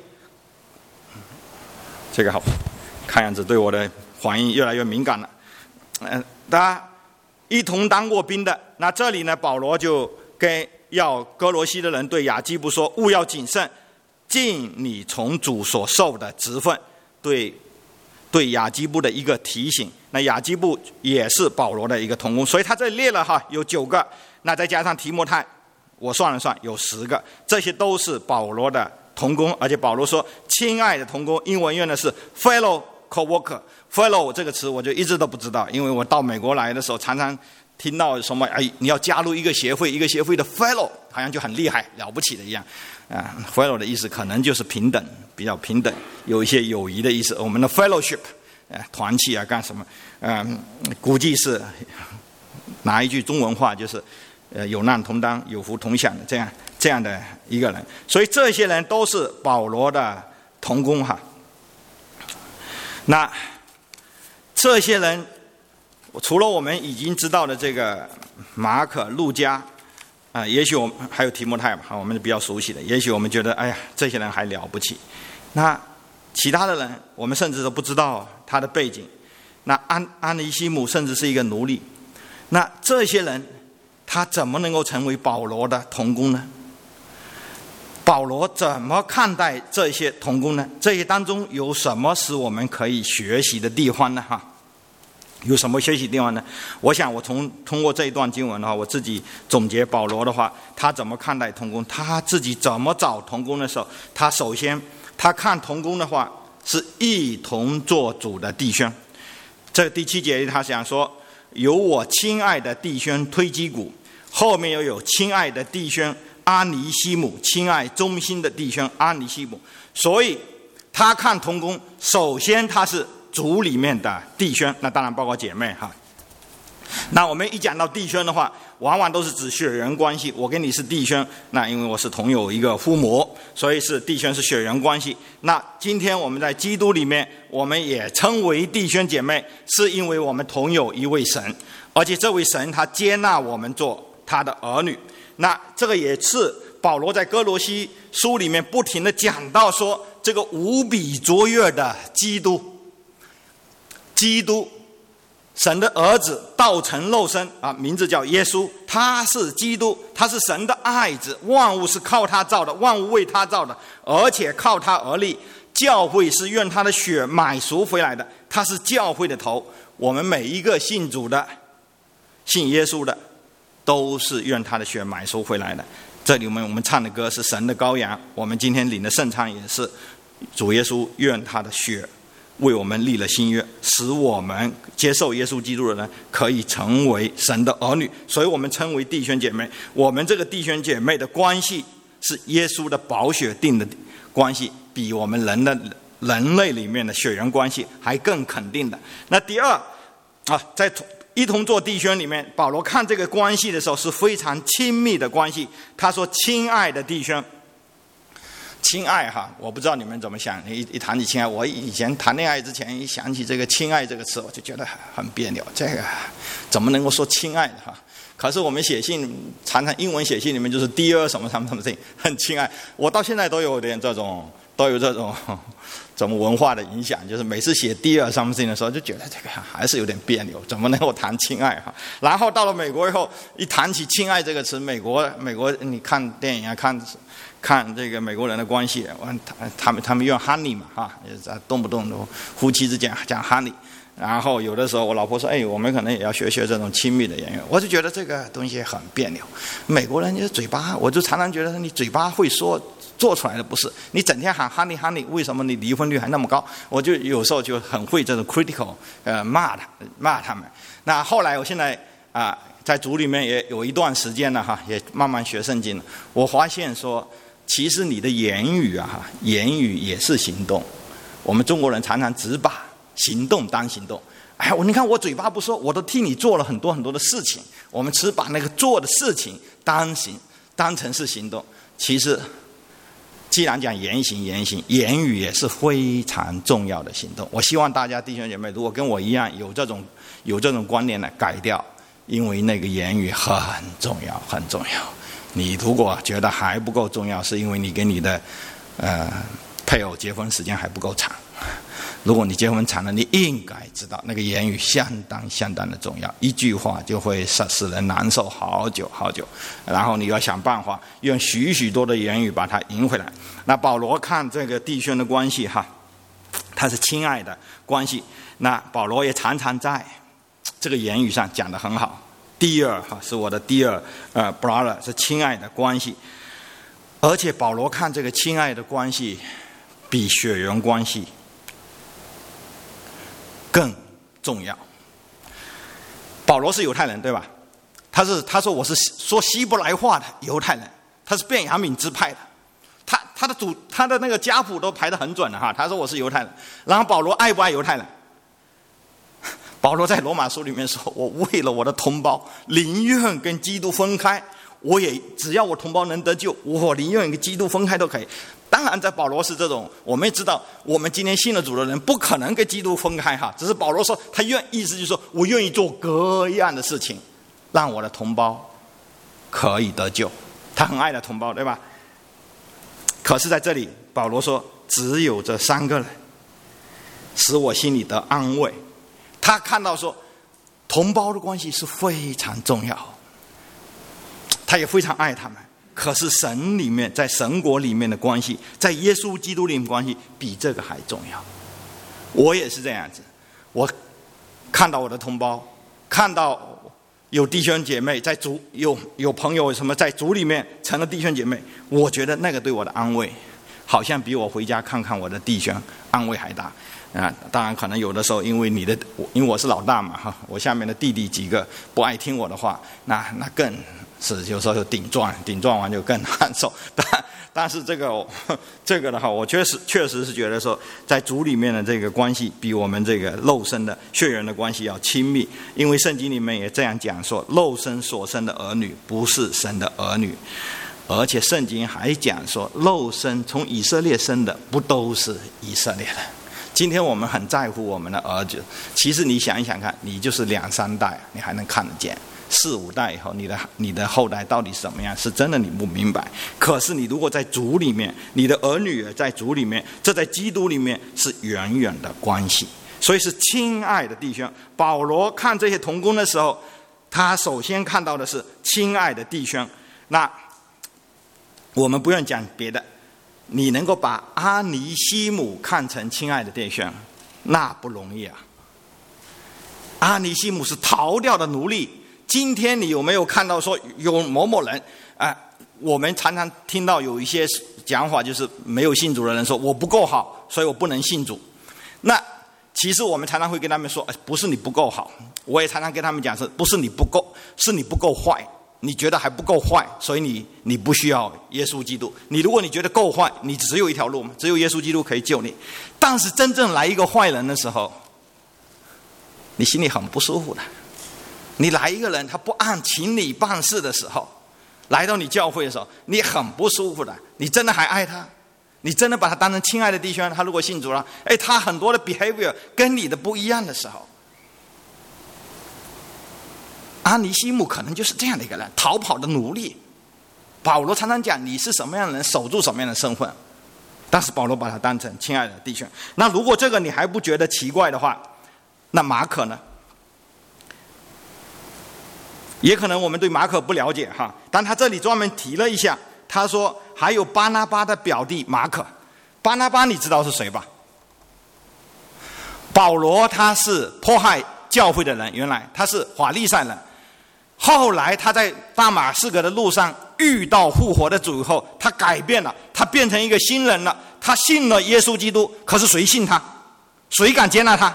这个好，看样子对我的反应越来越敏感了。嗯、呃，大家一同当过兵的，那这里呢，保罗就跟要哥罗西的人对亚基布说：务要谨慎，尽你从主所受的职分。对，对亚基布的一个提醒。那亚基布也是保罗的一个同工，所以他这里列了哈，有九个，那再加上提摩太，我算了算有十个，这些都是保罗的同工。而且保罗说亲爱的同工，英文用的是 fellow co-worker。 fellow 这个词我就一直都不知道，因为我到美国来的时候常常听到什么哎，你要加入一个协会，一个协会的 fellow 好像就很厉害了不起的一样啊。 fellow 的意思可能就是平等，比较平等，有一些友谊的意思。我们的 fellowship 呃团契啊干什么嗯、呃，估计是拿一句中文话就是呃有难同当，有福同享的这样这样的一个人。所以这些人都是保罗的同工哈。那这些人除了我们已经知道的这个马可、路加啊、呃，也许我们还有提摩太吧，我们比较熟悉的，也许我们觉得哎呀这些人还了不起。那其他的人我们甚至都不知道他的背景。 那安安尼西姆甚至是一个奴隶。那这些人他怎么能够成为保罗的同工呢？保罗怎么看待这些同工呢？这些当中有什么是我们可以学习的地方呢？哈，有什么学习地方呢？我想我从通过这一段经文的话，我自己总结保罗的话，他怎么看待同工，他自己怎么找同工的时候，他首先他看同工的话是一同做主的弟兄。这个第七节他想说，有我亲爱的弟兄推基古，后面又有亲爱的弟兄阿尼西姆，亲爱忠心的弟兄阿尼西姆。所以他看同工，首先他是主里面的弟兄，那当然包括姐妹哈。那我们一讲到弟兄的话，往往都是指血缘关系，我跟你是弟兄，那因为我是同有一个父母，所以是弟兄，是血缘关系。那今天我们在基督里面，我们也称为弟兄姐妹，是因为我们同有一位神，而且这位神他接纳我们做他的儿女。那这个也是保罗在哥罗西书里面不停的讲到说，这个无比卓越的基督，基督神的儿子道成肉身啊，名字叫耶稣，他是基督，他是神的爱子，万物是靠他造的，万物为他造的，而且靠他而立。教会是用他的血买赎回来的，他是教会的头。我们每一个信主的、信耶稣的，都是用他的血买赎回来的。这里面我们唱的歌是神的羔羊，我们今天领的圣餐也是主耶稣用他的血为我们立了新约，使我们接受耶稣基督的人可以成为神的儿女，所以我们称为弟兄姐妹。我们这个弟兄姐妹的关系是耶稣的宝血定的关系，比我们人的人类里面的血缘关系还更肯定的。那第二啊，在一同做弟兄里面，保罗看这个关系的时候是非常亲密的关系。他说：“亲爱的弟兄。”亲爱哈，我不知道你们怎么想。一一谈起亲爱，我以前谈恋爱之前一想起这个亲爱这个词，我就觉得很别扭。这个怎么能够说亲爱的哈？可是我们写信常常英文写信里面就是 dear 什么什么什么什么，很亲爱。我到现在都有点这种都有这种怎么文化的影响，就是每次写 dear something 的时候，就觉得这个还是有点别扭，怎么能够谈亲爱哈？然后到了美国以后，一谈起亲爱这个词，美国美国你看电影啊，看。看这个美国人的关系，他们他们用 honey 嘛哈，动不动都夫妻之间讲 honey， 然后有的时候我老婆说，哎，我们可能也要学学这种亲密的言语，我就觉得这个东西很别扭。美国人就是嘴巴，我就常常觉得你嘴巴会说，做出来的不是。你整天喊 honey honey， 为什么你离婚率还那么高？我就有时候就很会这种 critical， 呃，骂他骂他们。那后来我现在啊、呃，在组里面也有一段时间了哈，也慢慢学圣经了，我发现说。其实你的言语啊，言语也是行动。我们中国人常常只把行动当行动。哎，我你看我嘴巴不说，我都替你做了很多很多的事情。我们只把那个做的事情当行，当成是行动。其实，既然讲言行，言行，言语也是非常重要的行动。我希望大家弟兄姐妹，如果跟我一样有这种有这种观念呢，改掉，因为那个言语很重要，很重要。你如果觉得还不够重要，是因为你跟你的呃配偶结婚时间还不够长。如果你结婚长了，你应该知道那个言语相当相当的重要，一句话就会使使人难受好久好久，然后你要想办法用许许多的言语把它赢回来。那保罗看这个弟兄的关系哈，他是亲爱的关系，那保罗也常常在这个言语上讲得很好。Dear 哈，是我的 dear 呃 brother， 是亲爱的关系。而且保罗看这个亲爱的关系比血缘关系更重要。保罗是犹太人对吧？他是他说我是说希伯来话的犹太人，他是便雅悯支派的，他他的主他的那个家谱都排得很准的哈。他说我是犹太人，然后保罗爱不爱犹太人？保罗在罗马书里面说，我为了我的同胞宁愿跟基督分开，我也只要我同胞能得救，我宁愿跟基督分开都可以。当然在保罗是这种，我们也知道我们今天信了主的人不可能跟基督分开哈，只是保罗说他愿意思就是说我愿意做各样的事情让我的同胞可以得救，他很爱的同胞对吧？可是在这里保罗说只有这三个人使我心里得安慰。 他看到说同胞的关系是非常重要，他也非常爱他们。可是神里面，在神国里面的关系，在耶稣基督里面的关系比这个还重要。我也是这样子，我看到我的同胞，看到有弟兄姐妹在主，有有朋友什么在主里面成了弟兄姐妹，我觉得那个对我的安慰好像比我回家看看我的弟兄安慰还大啊！当然可能有的时候因为你的因为我是老大嘛哈，我下面的弟弟几个不爱听我的话，那那更是有时候就顶撞，顶撞完就更难受。但但是这个这个的话，我确实确实是觉得说，在主里面的这个关系比我们这个肉身的血缘的关系要亲密，因为圣经里面也这样讲说，肉身所生的儿女不是神的儿女。而且圣经还讲说，肉身从以色列生的不都是以色列人。今天我们很在乎我们的儿子，其实你想一想看，你就是两三代你还能看得见，四五代以后你的你的后代到底是怎么样，是真的你不明白。可是你如果在主里面，你的儿女也在主里面，这在基督里面是远远的关系。所以是亲爱的弟兄，保罗看这些同工的时候，他首先看到的是亲爱的弟兄。那我们不用讲别的，你能够把阿尼西姆看成亲爱的弟兄，那不容易啊。阿尼西姆是逃掉的奴隶，今天你有没有看到说有某某人啊、呃？我们常常听到有一些讲法，就是没有信主的人说我不够好，所以我不能信主。那其实我们常常会跟他们说，不是你不够好，我也常常跟他们讲，是不是你不够，是你不够坏。你觉得还不够坏，所以你你不需要耶稣基督。你如果你觉得够坏，你只有一条路嘛，只有耶稣基督可以救你。但是真正来一个坏人的时候，你心里很不舒服的。你来一个人，他不按情理办事的时候，来到你教会的时候，你很不舒服的。你真的还爱他？你真的把他当成亲爱的弟兄？他如果信主了，哎，他很多的 behavior 跟你的不一样的时候，阿尼西姆可能就是这样的一个人，逃跑的奴隶。保罗常常讲你是什么样的人，守住什么样的身份。但是保罗把他当成亲爱的弟兄。那如果这个你还不觉得奇怪的话，那马可呢？也可能我们对马可不了解哈，但他这里专门提了一下，他说还有巴拿巴的表弟马可。巴拿巴你知道是谁吧？保罗他是迫害教会的人，原来他是法利赛人。后来他在大马士革的路上遇到复活的主以后，他改变了，他变成一个新人了，他信了耶稣基督。可是谁信他？谁敢接纳他？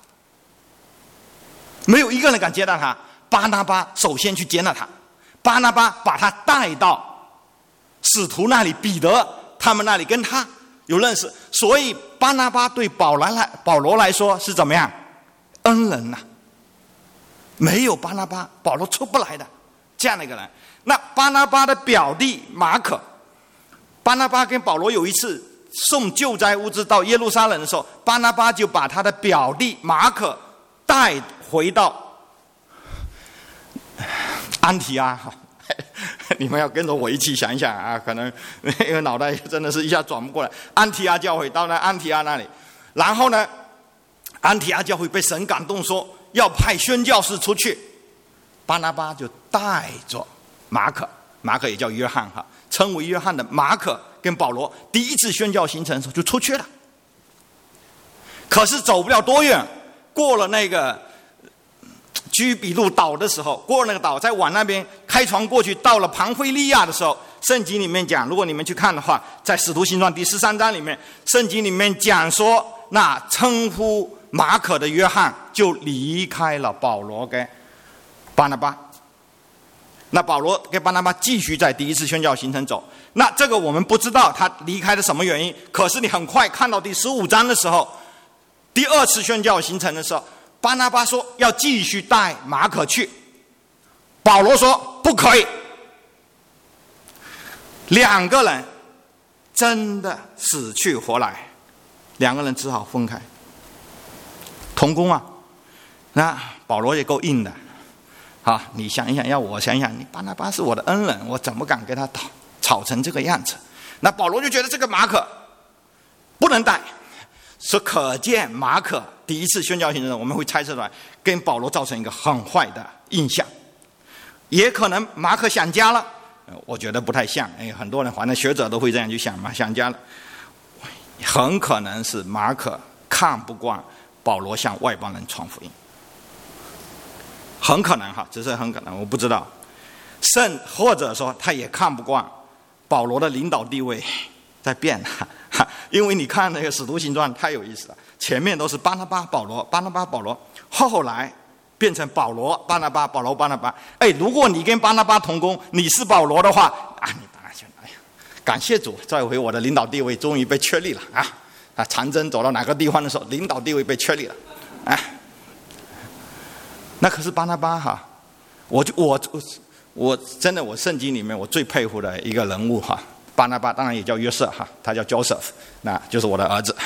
没有一个人敢接纳他。巴拿巴首先去接纳他，巴拿巴把他带到使徒那里，彼得他们那里跟他有认识。所以巴拿巴对保罗来保罗来说是怎么样？恩人呐、啊！没有巴拿巴，保罗出不来的这样的一个人。那巴拿巴的表弟马可，巴拿巴跟保罗有一次送救灾物资到耶路撒冷的时候，巴拿巴就把他的表弟马可带回到安提阿。你们要跟着我一起想一想啊，可能因为脑袋真的是一下转不过来。安提阿教会到了安提阿那里，然后呢，安提阿教会被神感动说要派宣教士出去，巴拿巴就带着马可，马可也叫约翰哈，称为约翰的马可跟保罗第一次宣教行程的时候就出去了。可是走不了多远，过了那个居比路岛的时候，过了那个岛，再往那边开船过去，到了庞菲利亚的时候，圣经里面讲，如果你们去看的话，在使徒行传第十三章里面，圣经里面讲说，那称呼马可的约翰就离开了保罗跟巴拿巴。那保罗跟巴拿巴继续在第一次宣教行程走。那这个我们不知道他离开的什么原因，可是你很快看到第十五章的时候，第二次宣教行程的时候，巴拿巴说要继续带马可去，保罗说不可以。两个人真的死去活来，两个人只好分开。同工啊，那保罗也够硬的，好，你想一想，要我想一想，你巴拿巴是我的恩人，我怎么敢跟他吵吵成这个样子？那保罗就觉得这个马可不能带， 所以可见马可第一次宣教行程，我们会猜测出来跟保罗造成一个很坏的印象。也可能马可想家了，我觉得不太像。哎，很多人反正学者都会这样去想嘛，想家了。很可能是马可看不惯保罗向外邦人传福音，很可能哈，只是很可能，我不知道。甚或者说他也看不惯保罗的领导地位在变，因为你看那个使徒行传太有意思了，前面都是巴拿巴保罗巴拿巴保罗，后来变成保罗巴拿巴保罗巴拿巴。哎，如果你跟巴拿巴同工，你是保罗的话啊，你当然就哎呀，感谢主，这回我的领导地位终于被确立了啊！啊，长征走到哪个地方的时候，领导地位被确立了，哎，那可是巴拿巴哈，我就我我我真的我圣经里面我最佩服的一个人物哈。巴拿巴当然也叫约瑟哈，他叫 Joseph， 那就是我的儿子。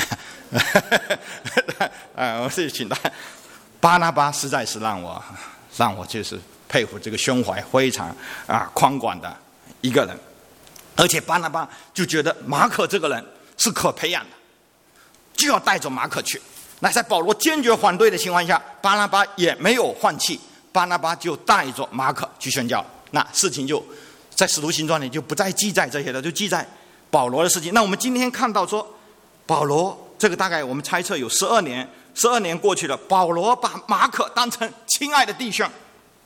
啊，我是请他。巴拿巴实在是让我让我就是佩服这个胸怀非常啊宽广的一个人，而且巴拿巴就觉得马可这个人是可培养的，就要带着马可去。那在保罗坚决反对的情况下，巴拿巴也没有放弃，巴拿巴就带着马可去宣教。那事情就在使徒行传里就不再记载这些了，就记载保罗的事情。那我们今天看到说，保罗这个大概我们猜测有十二年，十二年过去了，保罗把马可当成亲爱的弟兄。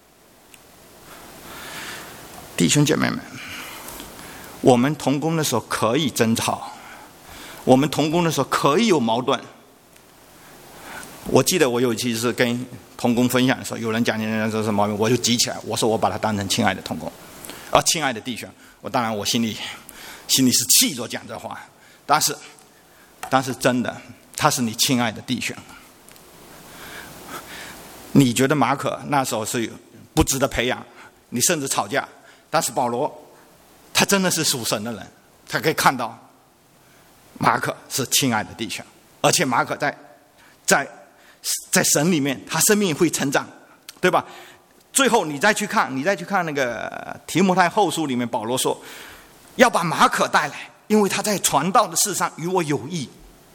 弟兄姐妹们，我们同工的时候可以争吵，我们同工的时候可以有矛盾。我记得我有一期是跟同工分享的时候，有人讲讲说什么，我就急起来，我说我把他当成亲爱的同工。啊，亲爱的弟兄，我当然我心里心里是气着讲这话，但是但是真的，他是你亲爱的弟兄。你觉得马可那时候是不值得培养，你甚至吵架，但是保罗他真的是属神的人，他可以看到马可是亲爱的弟兄，而且马可在在在神里面，他生命会成长，对吧？最后你再去看，你再去看那个提摩太后书里面，保罗说要把马可带来，因为他在传道的事上与我有益。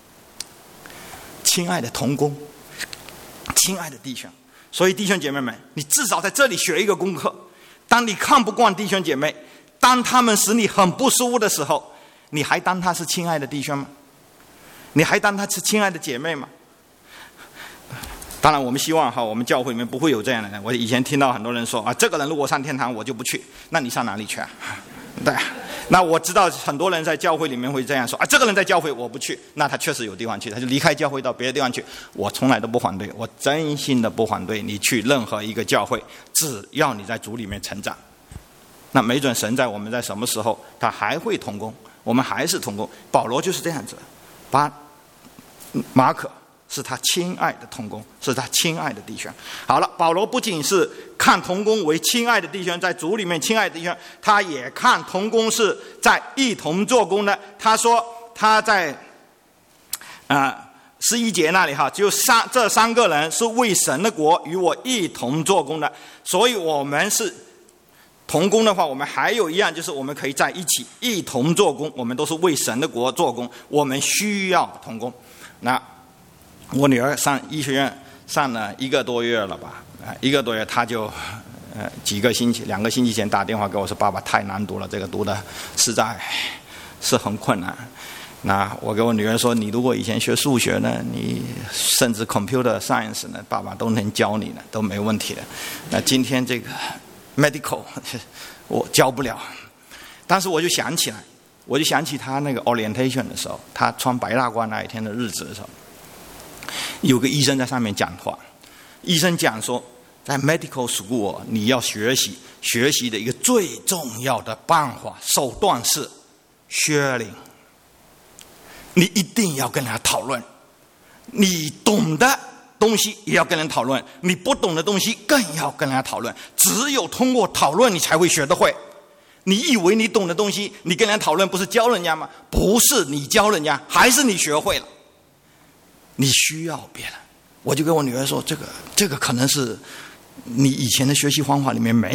亲爱的同工，亲爱的弟兄，所以弟兄姐妹们，你至少在这里学一个功课：当你看不惯弟兄姐妹，当他们使你很不舒服的时候，你还当他是亲爱的弟兄吗？你还当他是亲爱的姐妹吗？当然我们希望哈，我们教会里面不会有这样的人。我以前听到很多人说啊，这个人如果上天堂我就不去，那你上哪里去啊？对，那我知道很多人在教会里面会这样说啊，这个人在教会我不去，那他确实有地方去，他就离开教会到别的地方去。我从来都不反对，我真心的不反对你去任何一个教会，只要你在主里面成长。那没准神在我们在什么时候他还会同工，我们还是同工。保罗就是这样子，把马可是他亲爱的同工，是他亲爱的弟兄。好了，保罗不仅是看同工为亲爱的弟兄，在主里面亲爱的弟兄，他也看同工是在一同做工的。他说他在啊十一节那里哈，就三这三个人是为神的国与我一同做工的。所以我们是同工的话，我们还有一样，就是我们可以在一起一同做工，我们都是为神的国做工，我们需要同工。那我女儿上医学院上了一个多月了吧，啊，一个多月，她就呃几个星期，两个星期前打电话给我说，爸爸太难读了，这个读的实在是很困难。那我跟我女儿说，你如果以前学数学呢，你甚至 computer science 呢，爸爸都能教你呢，都没问题的。那今天这个 medical 我教不了，但是我就想起来，我就想起他那个 orientation 的时候，他穿白大褂那一天的日子的时候，有个医生在上面讲话，医生讲说，在 medical school 你要学习学习的一个最重要的办法手段是 sharing， 你一定要跟人家讨论，你懂的东西也要跟人讨论，你不懂的东西更要跟人家讨论，只有通过讨论你才会学得会。你以为你懂的东西你跟人家讨论不是教人家吗？不是你教人家，还是你学会了，你需要别人。我就跟我女儿说，这个这个可能是你以前的学习方法里面没有的，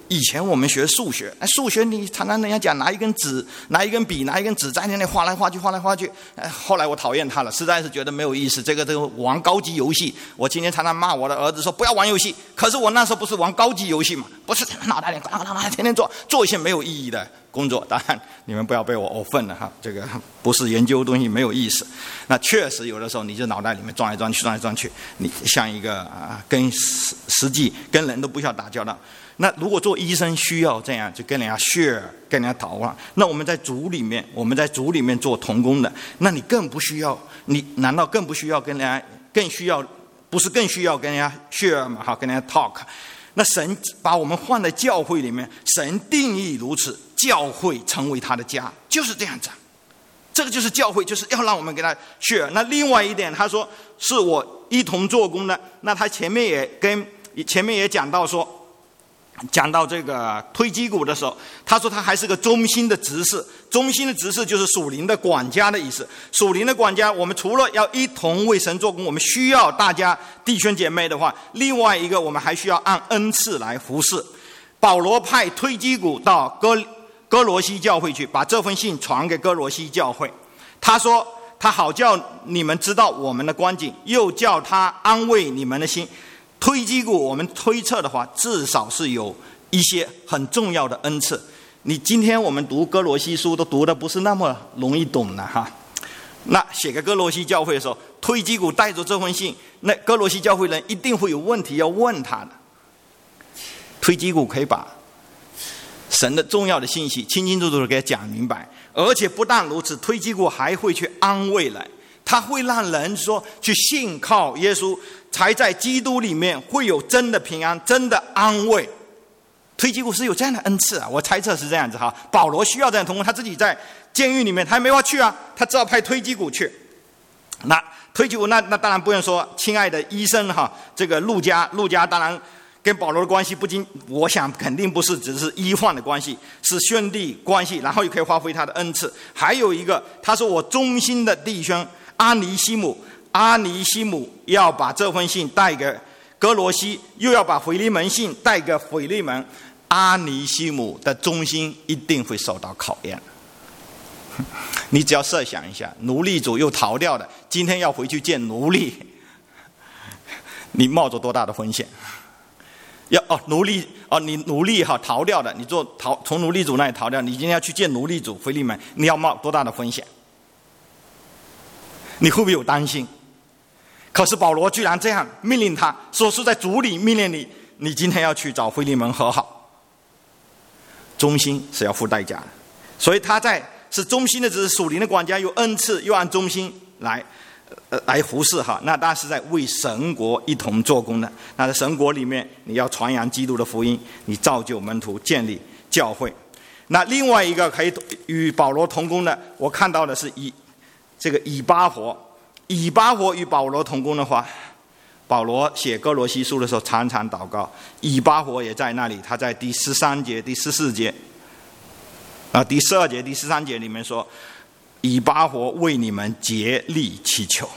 以前我们学数学，哎，数学你常常人家讲拿一根纸、拿一根笔、拿一根纸在那里画来画去、画来画去。哎，后来我讨厌它了，实在是觉得没有意思。这个这个玩高级游戏，我今天常常骂我的儿子说不要玩游戏。可是我那时候不是玩高级游戏嘛，不是脑袋里咣咣咣天天做做一些没有意义的工作。当然你们不要被我偶愤了哈，这个不是研究东西没有意思。那确实有的时候你就脑袋里面转来转去、转来转去，你像一个啊跟实实际跟人都不需要打交道。那如果做医生需要这样，就跟人家 share， 跟人家讨论。那我们在组里面，我们在组里面做同工的，那你更不需要，你难道更不需要跟人家，更需要，不是更需要跟人家 share 嘛？哈，跟人家 talk。那神把我们放在教会里面，神定义如此，教会成为他的家，就是这样子。这个就是教会，就是要让我们跟他 share。那另外一点，他说是我一同做工的。那他前面也跟前面也讲到说。讲到这个推基谷的时候，他说他还是个忠心的执事。忠心的执事就是属灵的管家的意思。属灵的管家，我们除了要一同为神做工，我们需要大家弟兄姐妹的话，另外一个我们还需要按恩赐来服侍。保罗派推基谷到哥哥罗西教会去，把这封信传给哥罗西教会。他说他好叫你们知道我们的光景，又叫他安慰你们的心。推基谷，我们推测的话，至少是有一些很重要的恩赐。你今天我们读哥罗西书都读的不是那么容易懂的哈。那写给哥罗西教会的时候，推基谷带着这封信，那哥罗西教会人一定会有问题要问他的。推基谷可以把神的重要的信息清清楚楚的给他讲明白，而且不但如此，推基谷还会去安慰人。他会让人说去信靠耶稣，才在基督里面会有真的平安、真的安慰。推基谷是有这样的恩赐啊，我猜测是这样子哈。保罗需要这样同工，他自己在监狱里面，他没法去啊，他只好派推基谷去。那推基谷那那当然不用说，亲爱的医生哈，这个路加，路加当然跟保罗的关系不仅，我想肯定不是只是医患的关系，是兄弟关系，然后也可以发挥他的恩赐。还有一个，他说我忠心的弟兄。阿尼西姆，阿尼西姆要把这封信带给哥罗西，又要把腓利门信带给腓利门。阿尼西姆的忠心一定会受到考验。你只要设想一下，奴隶主又逃掉的，今天要回去见奴隶，你冒着多大的风险？要哦，奴隶哦，你奴隶哈逃掉的，你做逃从奴隶主那里逃掉，你今天要去见奴隶主腓利门，你要冒多大的风险？你会不会有担心？可是保罗居然这样命令他，说是在主里命令你，你今天要去找腓利门和好。忠心是要付代价的，所以他在是忠心的，只是属灵的管家，有恩赐，又按忠心来呃来服侍哈。那当然是在为神国一同做工的。那在神国里面，你要传扬基督的福音，你造就门徒，建立教会。那另外一个可以与保罗同工的，我看到的是以。这个以巴弗，以巴弗与保罗同工的话，保罗写哥罗西书的时候常常祷告，以巴弗也在那里。他在第十三节、第十四节，啊，第十二节、第十三节里面说，以巴弗为你们竭力祈求。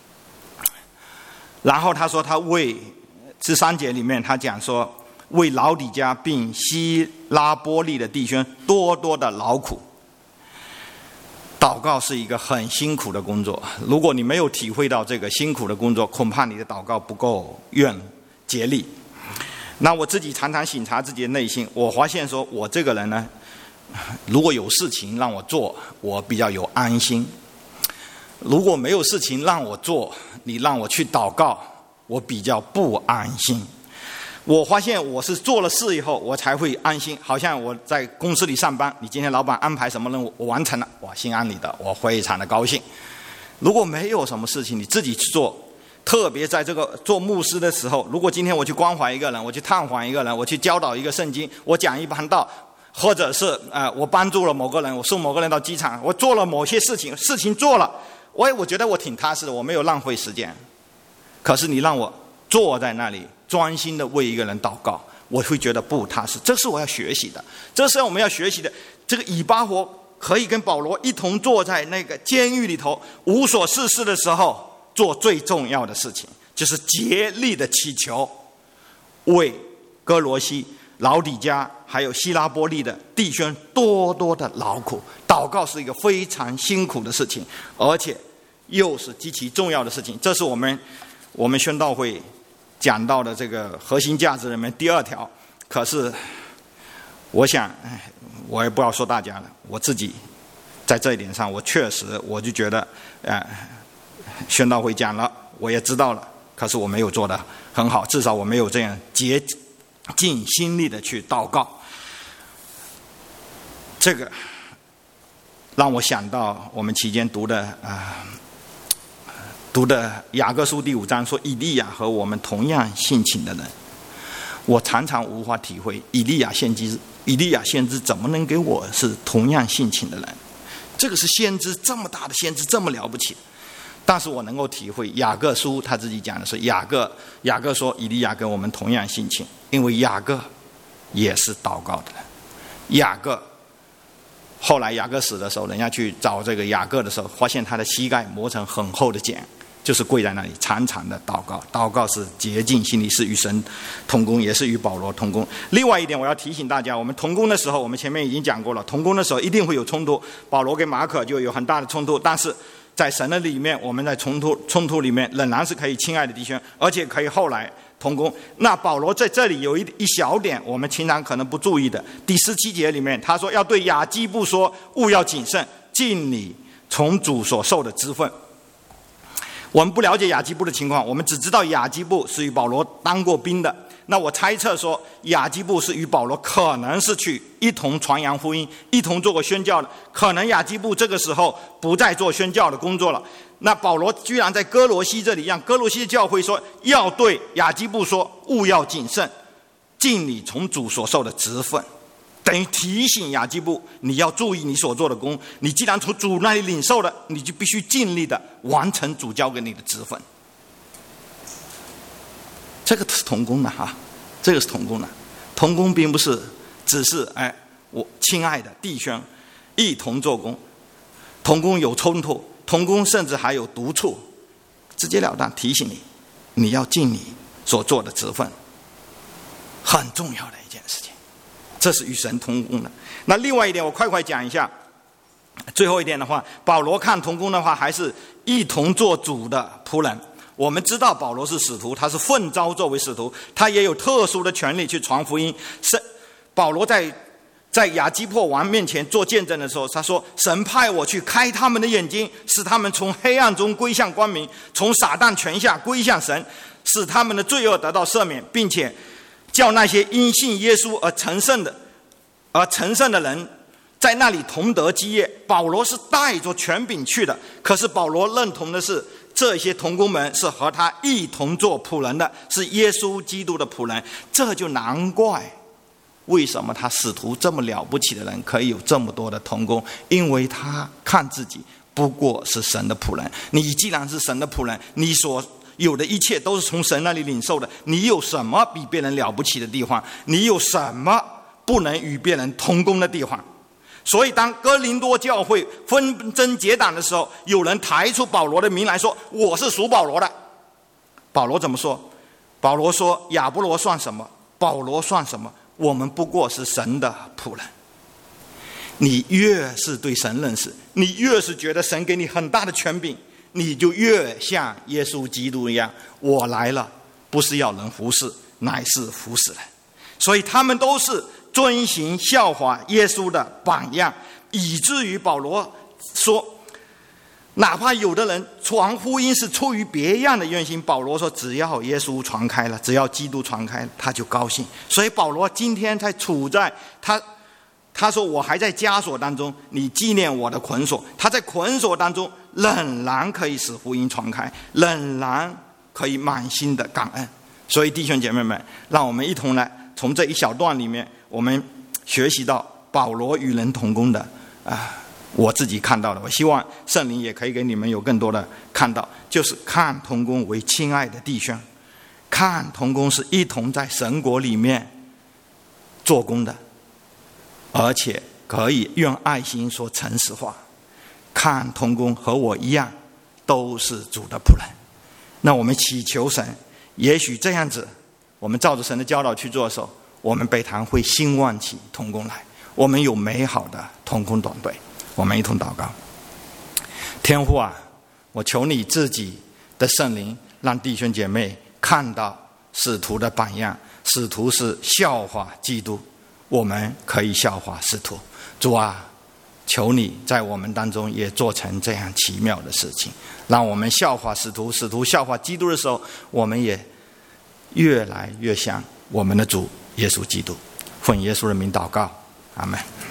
然后他说他为十三节里面他讲说，为老底嘉并希拉波利的弟兄多多的劳苦。祷告是一个很辛苦的工作，如果你没有体会到这个辛苦的工作，恐怕你的祷告不够愿竭力。那我自己常常省察自己的内心，我发现说我这个人呢，如果有事情让我做，我比较有安心；如果没有事情让我做，你让我去祷告，我比较不安心。我发现我是做了事以后，我才会安心。好像我在公司里上班，你今天老板安排什么任务，我完成了，我心安理得，我非常的高兴。如果没有什么事情，你自己去做，特别在这个做牧师的时候，如果今天我去关怀一个人，我去探访一个人，我去教导一个圣经，我讲一盘道，或者是呃，我帮助了某个人，我送某个人到机场，我做了某些事情，事情做了，我我觉得我挺踏实的，我没有浪费时间。可是你让我坐在那里专心的为一个人祷告，我会觉得不踏实。这是我要学习的，这是我们要学习的。这个以巴弗可以跟保罗一同坐在那个监狱里头无所事事的时候，做最重要的事情，就是竭力的祈求，为哥罗西老底嘉还有希拉波利的弟兄多多的劳苦。祷告是一个非常辛苦的事情，而且又是极其重要的事情。这是我们我们宣道会讲到的这个核心价值里面第二条。可是我想我也不要说大家了，我自己在这一点上我确实我就觉得呃宣道会讲了我也知道了，可是我没有做得很好，至少我没有这样竭尽心力的去祷告。这个让我想到我们期间读的啊、呃、读的雅各书第五章，说以利亚和我们同样性情的人。我常常无法体会以利亚先知以利亚先知怎么能给我是同样性情的人。这个是先知，这么大的先知，这么了不起。但是我能够体会雅各书他自己讲的是，雅各雅各说以利亚跟我们同样性情，因为雅各也是祷告的人。雅各后来雅各死的时候，人家去找这个雅各的时候，发现他的膝盖磨成很厚的茧，就是跪在那里常常的祷告。祷告是竭尽心力，是与神同工，也是与保罗同工。另外一点我要提醒大家，我们同工的时候，我们前面已经讲过了，同工的时候一定会有冲突，保罗跟马可就有很大的冲突，但是在神的里面，我们在冲突冲突里面仍然是可以亲爱的弟兄，而且可以后来同工。那保罗在这里有一一小点我们平常可能不注意的，第十七节里面他说要对亚基布说，务要谨慎，尽你从主所受的职分。我们不了解亚基布的情况，我们只知道亚基布是与保罗当过兵的。那我猜测说亚基布是与保罗可能是去一同传扬福音，一同做过宣教的。可能亚基布这个时候不再做宣教的工作了。那保罗居然在哥罗西这里让哥罗西的教会说，要对亚基布说，务要谨慎，尽你从主所受的职分。等于提醒亚基布，你要注意你所做的工，你既然从主那里领受了，你就必须尽力的完成主交给你的职分。这个是同工的哈，这个是同工的。同工并不是只是哎，我亲爱的弟兄一同做工，同工有冲突，同工甚至还有独处，直截了当提醒你，你要尽你所做的职分，很重要的一件事情。这是与神同工的。那另外一点我快快讲一下，最后一点的话，保罗看同工的话还是一同做主的仆人。我们知道保罗是使徒，他是奉召作为使徒，他也有特殊的权利去传福音。是保罗在在亚基破王面前做见证的时候，他说，神派我去开他们的眼睛，使他们从黑暗中归向光明，从撒旦权下归向神，使他们的罪恶得到赦免，并且叫那些因信耶稣而成圣的而成圣的人在那里同得基业。保罗是带着权柄去的，可是保罗认同的是这些同工们是和他一同做仆人的，是耶稣基督的仆人。这就难怪为什么他使徒这么了不起的人可以有这么多的同工，因为他看自己不过是神的仆人。你既然是神的仆人，你所有的一切都是从神那里领受的，你有什么比别人了不起的地方？你有什么不能与别人同工的地方？所以当哥林多教会纷争结党的时候，有人抬出保罗的名来说，我是属保罗的。保罗怎么说？保罗说，亚波罗算什么？保罗算什么？我们不过是神的仆人。你越是对神认识，你越是觉得神给你很大的权柄，你就越像耶稣基督一样，我来了不是要人服侍，乃是服侍人。所以他们都是遵行效法耶稣的榜样，以至于保罗说，哪怕有的人传福音是出于别样的原因，保罗说只要耶稣传开了，只要基督传开了，他就高兴。所以保罗今天才处在他他说我还在枷锁当中，你纪念我的捆锁。他在捆锁当中仍然可以使福音传开，仍然可以满心的感恩。所以弟兄姐妹们，让我们一同来从这一小段里面，我们学习到保罗与人同工的啊，我自己看到的，我希望圣灵也可以给你们有更多的看到，就是看同工为亲爱的弟兄，看同工是一同在神国里面做工的，而且可以用爱心说诚实话。看同工和我一样都是主的仆人。那我们祈求神，也许这样子我们照着神的教导去做的时候， 我们北堂会兴旺起同工来，我们有美好的同工团队。我们一同祷告。天父啊，我求你自己的圣灵让弟兄姐妹看到使徒的榜样，使徒是效法基督，我们可以效法使徒。主啊，求你在我们当中也做成这样奇妙的事情，让我们效法使徒，使徒效法基督的时候，我们也越来越像我们的主耶稣基督。奉耶稣的名祷告，阿们。